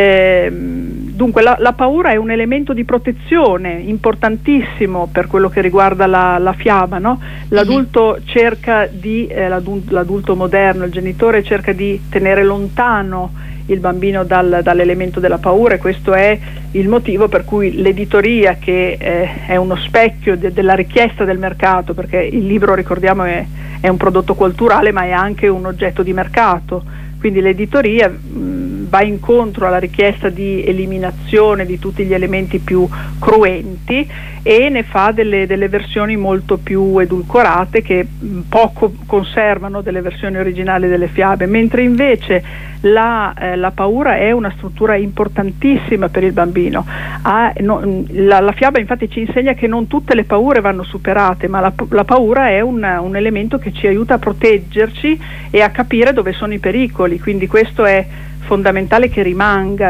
Dunque la paura è un elemento di protezione importantissimo per quello che riguarda la fiaba, no? L'adulto cerca l'adulto moderno, il genitore cerca di tenere lontano il bambino dall'elemento della paura, e questo è il motivo per cui l'editoria, che è uno specchio della richiesta del mercato, perché il libro, ricordiamo, è un prodotto culturale ma è anche un oggetto di mercato, quindi l'editoria va incontro alla richiesta di eliminazione di tutti gli elementi più cruenti e ne fa delle versioni molto più edulcorate, che poco conservano delle versioni originali delle fiabe, mentre invece la paura è una struttura importantissima per il bambino. La fiaba infatti ci insegna che non tutte le paure vanno superate, ma la paura è un elemento che ci aiuta a proteggerci e a capire dove sono i pericoli, quindi questo è fondamentale che rimanga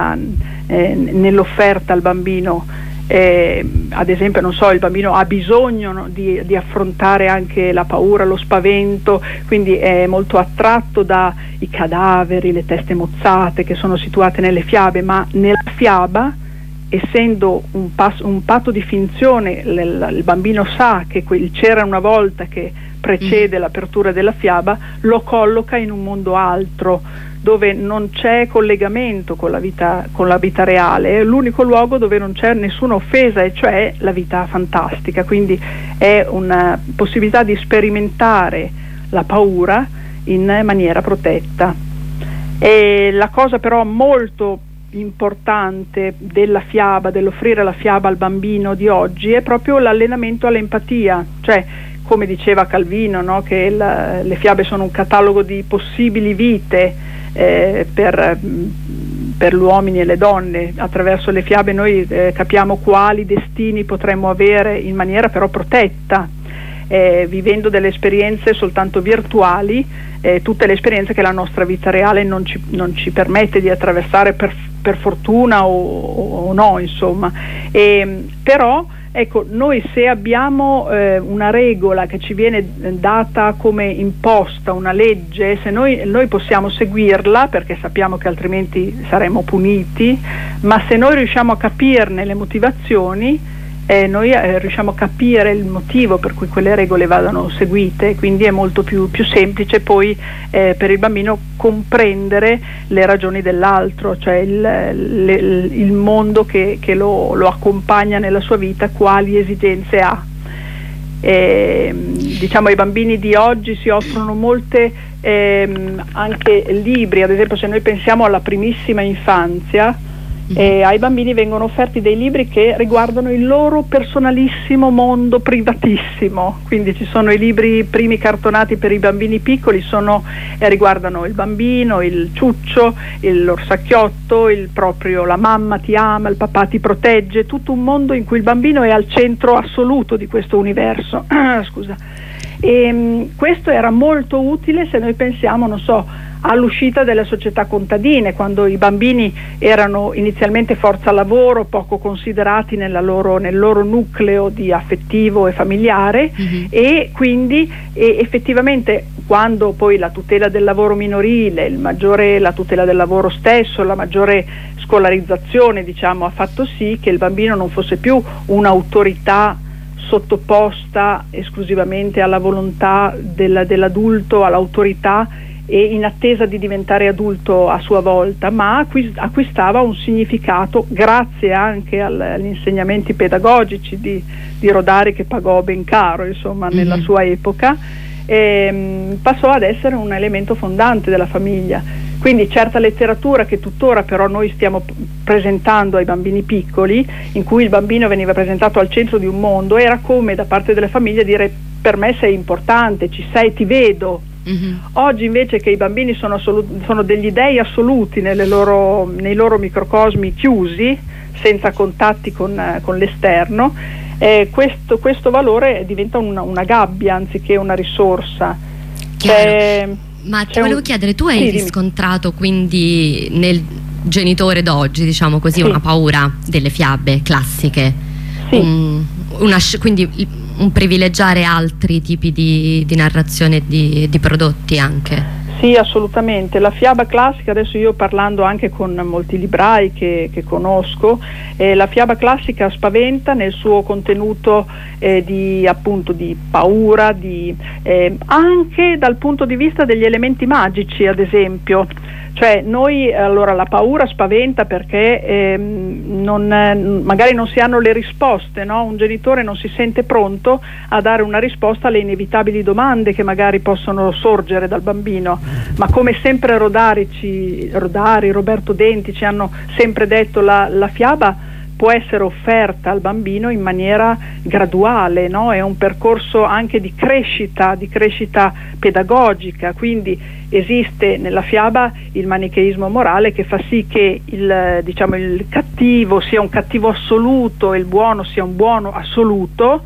nell'offerta al bambino. Ad esempio, non so, il bambino ha bisogno di affrontare anche la paura, lo spavento, quindi è molto attratto dai cadaveri, le teste mozzate che sono situate nelle fiabe, ma nella fiaba, essendo un patto di finzione, il bambino sa che il c'era una volta che precede l'apertura della fiaba, lo colloca in un mondo altro, dove non c'è collegamento con la vita reale, è l'unico luogo dove non c'è nessuna offesa, e cioè la vita fantastica, quindi è una possibilità di sperimentare la paura in maniera protetta. E la cosa però molto importante della fiaba, dell'offrire la fiaba al bambino di oggi, è proprio l'allenamento all'empatia, cioè come diceva Calvino, no? Che le fiabe sono un catalogo di possibili vite per gli uomini e le donne. Attraverso le fiabe noi capiamo quali destini potremmo avere in maniera però protetta, vivendo delle esperienze soltanto virtuali, tutte le esperienze che la nostra vita reale non ci permette di attraversare per fortuna o no, insomma. Però ecco, noi se abbiamo una regola che ci viene data come imposta, una legge, se noi possiamo seguirla, perché sappiamo che altrimenti saremo puniti, ma se noi riusciamo a capirne le motivazioni, noi riusciamo a capire il motivo per cui quelle regole vadano seguite, quindi è molto più semplice poi per il bambino comprendere le ragioni dell'altro, cioè il mondo che lo accompagna nella sua vita, quali esigenze ha. Diciamo, ai bambini di oggi si offrono molte anche libri, ad esempio se noi pensiamo alla primissima infanzia, ai bambini vengono offerti dei libri che riguardano il loro personalissimo mondo privatissimo, quindi ci sono i libri primi cartonati per i bambini piccoli, riguardano il bambino, il ciuccio, l'orsacchiotto, la mamma ti ama, il papà ti protegge, tutto un mondo in cui il bambino è al centro assoluto di questo universo. Scusa. E questo era molto utile se noi pensiamo, non so, all'uscita delle società contadine, quando i bambini erano inizialmente forza lavoro, poco considerati nel loro nucleo di affettivo e familiare, e quindi effettivamente quando poi la tutela del lavoro minorile, la tutela del lavoro stesso, la maggiore scolarizzazione, diciamo, ha fatto sì che il bambino non fosse più un'autorità sottoposta esclusivamente alla volontà dell'adulto, all'autorità, e in attesa di diventare adulto a sua volta, ma acquistava un significato grazie anche agli insegnamenti pedagogici di Rodari, che pagò ben caro, insomma, nella sua epoca, passò ad essere un elemento fondante della famiglia. Quindi certa letteratura che tuttora però noi stiamo presentando ai bambini piccoli, in cui il bambino veniva presentato al centro di un mondo, era come da parte delle famiglie dire: per me sei importante, ci sei, ti vedo. Oggi invece che i bambini sono degli dei assoluti nei loro microcosmi chiusi, senza contatti con l'esterno, questo valore diventa una gabbia anziché una risorsa. Ma ti volevo chiedere, tu hai riscontrato quindi nel genitore d'oggi, diciamo così, una paura delle fiabe classiche? Quindi un privilegiare altri tipi di narrazione di prodotti anche? Sì, assolutamente. La fiaba classica, adesso io parlando anche con molti librai che conosco, la fiaba classica spaventa nel suo contenuto di paura, anche dal punto di vista degli elementi magici, ad esempio. Cioè allora la paura spaventa perché magari non si hanno le risposte, no? Un genitore non si sente pronto a dare una risposta alle inevitabili domande che magari possono sorgere dal bambino, ma come sempre Rodari, Roberto Denti ci hanno sempre detto, la fiaba può essere offerta al bambino in maniera graduale, no? È un percorso anche di crescita pedagogica, quindi esiste nella fiaba il manicheismo morale che fa sì che il cattivo sia un cattivo assoluto e il buono sia un buono assoluto,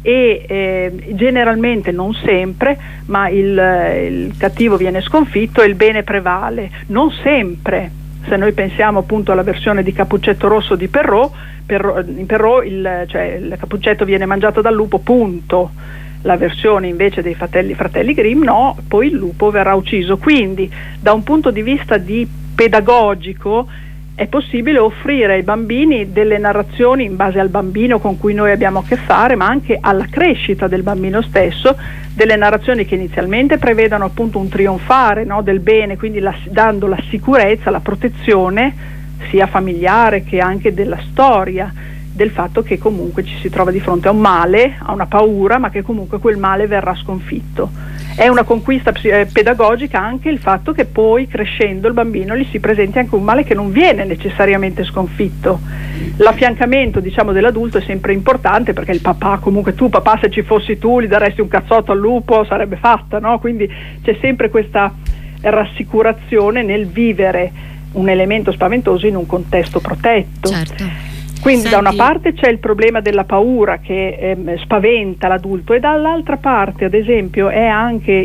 e generalmente, non sempre, ma il cattivo viene sconfitto e il bene prevale. Non sempre. Se noi pensiamo appunto alla versione di Cappuccetto Rosso di Perrault, in Perrault il cappuccetto viene mangiato dal lupo, punto. La versione invece dei fratelli Grimm no, poi il lupo verrà ucciso. Quindi da un punto di vista pedagogico è possibile offrire ai bambini delle narrazioni in base al bambino con cui noi abbiamo a che fare, ma anche alla crescita del bambino stesso, delle narrazioni che inizialmente prevedano appunto un trionfare, no, del bene, quindi dando la sicurezza, la protezione sia familiare che anche della storia, del fatto che comunque ci si trova di fronte a un male, a una paura, ma che comunque quel male verrà sconfitto. È una conquista pedagogica anche il fatto che poi, crescendo, il bambino gli si presenti anche un male che non viene necessariamente sconfitto. L'affiancamento, diciamo, dell'adulto è sempre importante, perché il papà, comunque tu papà, se ci fossi tu gli daresti un cazzotto al lupo, sarebbe fatta, no? Quindi c'è sempre questa rassicurazione nel vivere un elemento spaventoso in un contesto protetto. Certo. Quindi da una parte c'è il problema della paura che spaventa l'adulto, e dall'altra parte, ad esempio, è anche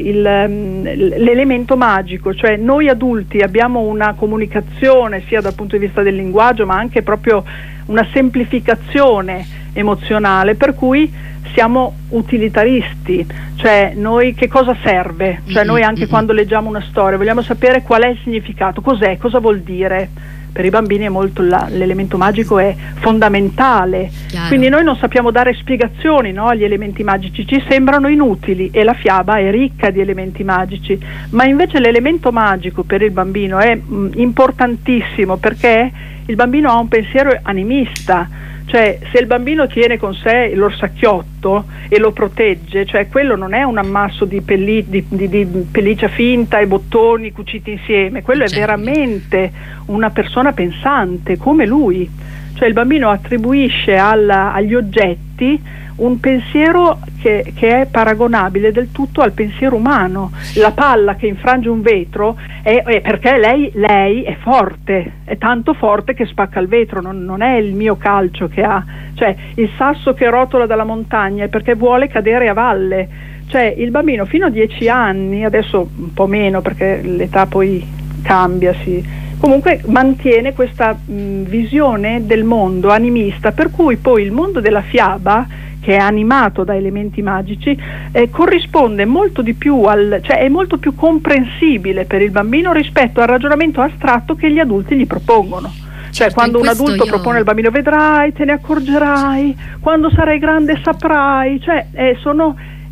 l'elemento magico, cioè noi adulti abbiamo una comunicazione sia dal punto di vista del linguaggio, ma anche proprio una semplificazione emozionale, per cui siamo utilitaristi, cioè noi che cosa serve? Cioè noi anche quando leggiamo una storia vogliamo sapere qual è il significato, cos'è, cosa vuol dire. Per i bambini è molto l'elemento magico è fondamentale. Chiaro. Quindi noi non sappiamo dare spiegazioni, no, agli elementi magici, ci sembrano inutili, e la fiaba è ricca di elementi magici, ma invece l'elemento magico per il bambino è importantissimo, perché il bambino ha un pensiero animista. Cioè, se il bambino tiene con sé l'orsacchiotto e lo protegge, cioè quello non è un ammasso di pelliccia finta e bottoni cuciti insieme, quello è veramente una persona pensante come lui. Cioè il bambino attribuisce agli oggetti un pensiero che è paragonabile del tutto al pensiero umano. La palla che infrange un vetro è perché lei è forte, è tanto forte che spacca il vetro, non è il mio calcio che ha. Cioè il sasso che rotola dalla montagna è perché vuole cadere a valle. Cioè il bambino fino a 10 anni, adesso un po' meno perché l'età poi cambia, comunque mantiene questa visione del mondo animista, per cui poi il mondo della fiaba, che è animato da elementi magici, corrisponde molto di più cioè è molto più comprensibile per il bambino rispetto al ragionamento astratto che gli adulti gli propongono. Cioè quando un adulto propone al bambino vedrai, te ne accorgerai, quando sarai grande saprai, cioè sono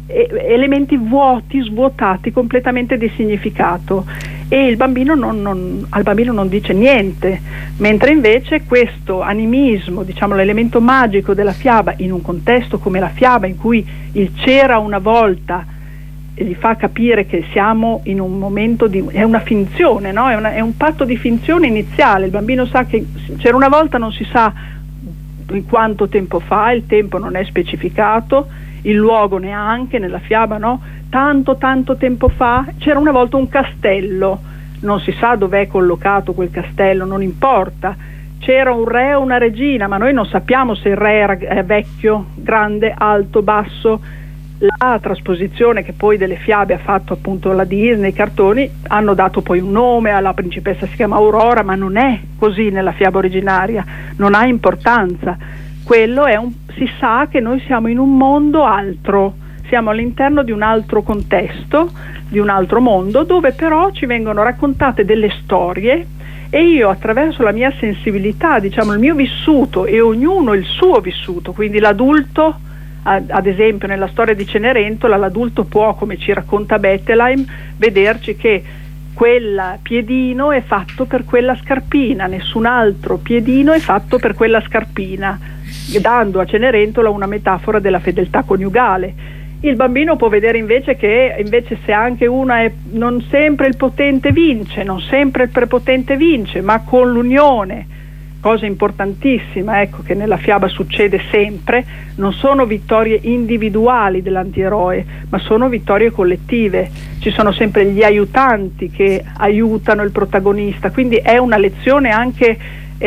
elementi vuoti, svuotati completamente di significato, e il bambino al bambino non dice niente, mentre invece questo animismo, diciamo l'elemento magico della fiaba, in un contesto come la fiaba in cui il c'era una volta gli fa capire che siamo in un momento è una finzione, no? È un patto di finzione iniziale. Il bambino sa che c'era una volta, non si sa in quanto tempo fa, il tempo non è specificato, il luogo neanche nella fiaba, no? Tanto tempo fa c'era una volta un castello, non si sa dov'è collocato quel castello, non importa, c'era un re o una regina, ma noi non sappiamo se il re era vecchio, grande, alto, basso. La trasposizione che poi delle fiabe ha fatto appunto la Disney, i cartoni, hanno dato poi un nome alla principessa, si chiama Aurora, ma non è così nella fiaba originaria, non ha importanza. Quello si sa che noi siamo in un mondo altro, siamo all'interno di un altro contesto, di un altro mondo, dove però ci vengono raccontate delle storie, e io attraverso la mia sensibilità, diciamo il mio vissuto, e ognuno il suo vissuto, quindi l'adulto, ad esempio nella storia di Cenerentola, l'adulto può, come ci racconta Bettelheim, vederci che quel piedino è fatto per quella scarpina, nessun altro piedino è fatto per quella scarpina, dando a Cenerentola una metafora della fedeltà coniugale. Il bambino può vedere invece che se anche una non sempre il potente vince, non sempre il prepotente vince, ma con l'unione, cosa importantissima, ecco, che nella fiaba succede sempre, non sono vittorie individuali dell'antieroe, ma sono vittorie collettive. Ci sono sempre gli aiutanti che aiutano il protagonista, quindi è una lezione anche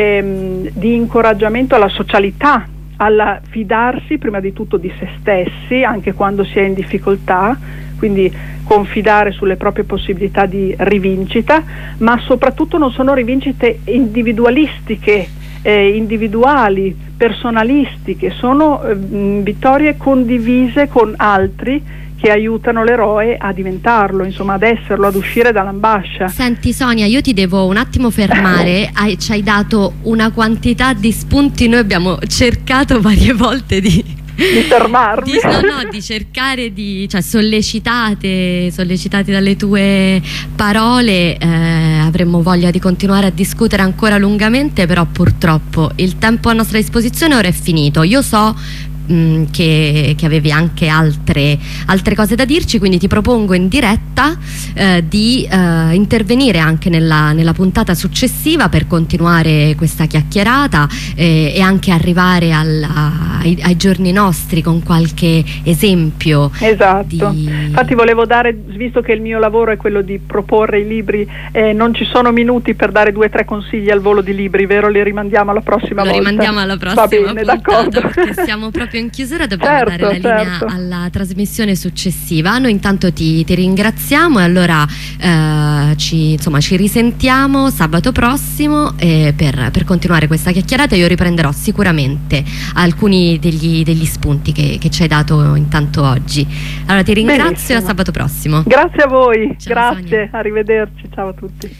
di incoraggiamento alla socialità, alla fidarsi prima di tutto di se stessi, anche quando si è in difficoltà, quindi confidare sulle proprie possibilità di rivincita, ma soprattutto non sono rivincite individualistiche, individuali, personalistiche, sono vittorie condivise con altri che aiutano l'eroe a diventarlo, insomma ad esserlo, ad uscire dall'ambascia. Senti Sonia, io ti devo un attimo fermare, ci hai dato una quantità di spunti, noi abbiamo cercato varie volte di fermarmi, di cercare cioè sollecitati dalle tue parole, avremmo voglia di continuare a discutere ancora lungamente, però purtroppo il tempo a nostra disposizione ora è finito. Io so che avevi anche altre cose da dirci, quindi ti propongo in diretta di intervenire anche nella puntata successiva per continuare questa chiacchierata e anche arrivare ai giorni nostri con qualche esempio. Esatto, infatti volevo dare, visto che il mio lavoro è quello di proporre i libri, non ci sono minuti per dare 2 o 3 consigli al volo di libri, vero? Li rimandiamo alla prossima volta. Rimandiamo alla prossima. Va bene, puntata, d'accordo, perché siamo proprio in chiusura, dobbiamo dare la linea alla trasmissione successiva. Noi intanto ti ringraziamo, e allora ci risentiamo sabato prossimo per continuare questa chiacchierata. Io riprenderò sicuramente alcuni degli spunti che ci hai dato intanto oggi. Allora ti ringrazio. Benissimo. E a sabato prossimo. Grazie a voi. Ciao, grazie, Sonia. arrivederci, ciao a tutti.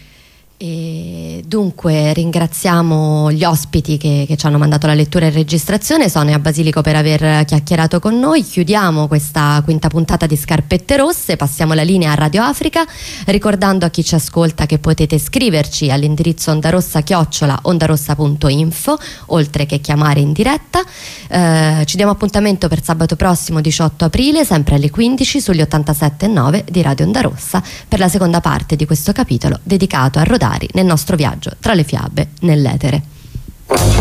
E dunque ringraziamo gli ospiti che ci hanno mandato la lettura e registrazione, Sonia Basilico per aver chiacchierato con noi. Chiudiamo questa quinta puntata di Scarpette Rosse, passiamo la linea a Radio Africa, ricordando a chi ci ascolta che potete scriverci all'indirizzo ondarossa@ondarossa.info, oltre che chiamare in diretta. Ci diamo appuntamento per sabato prossimo 18 aprile, sempre alle 15 sugli 87.9 di Radio Onda Rossa, per la seconda parte di questo capitolo dedicato a Rodari nel nostro viaggio tra le fiabe nell'etere.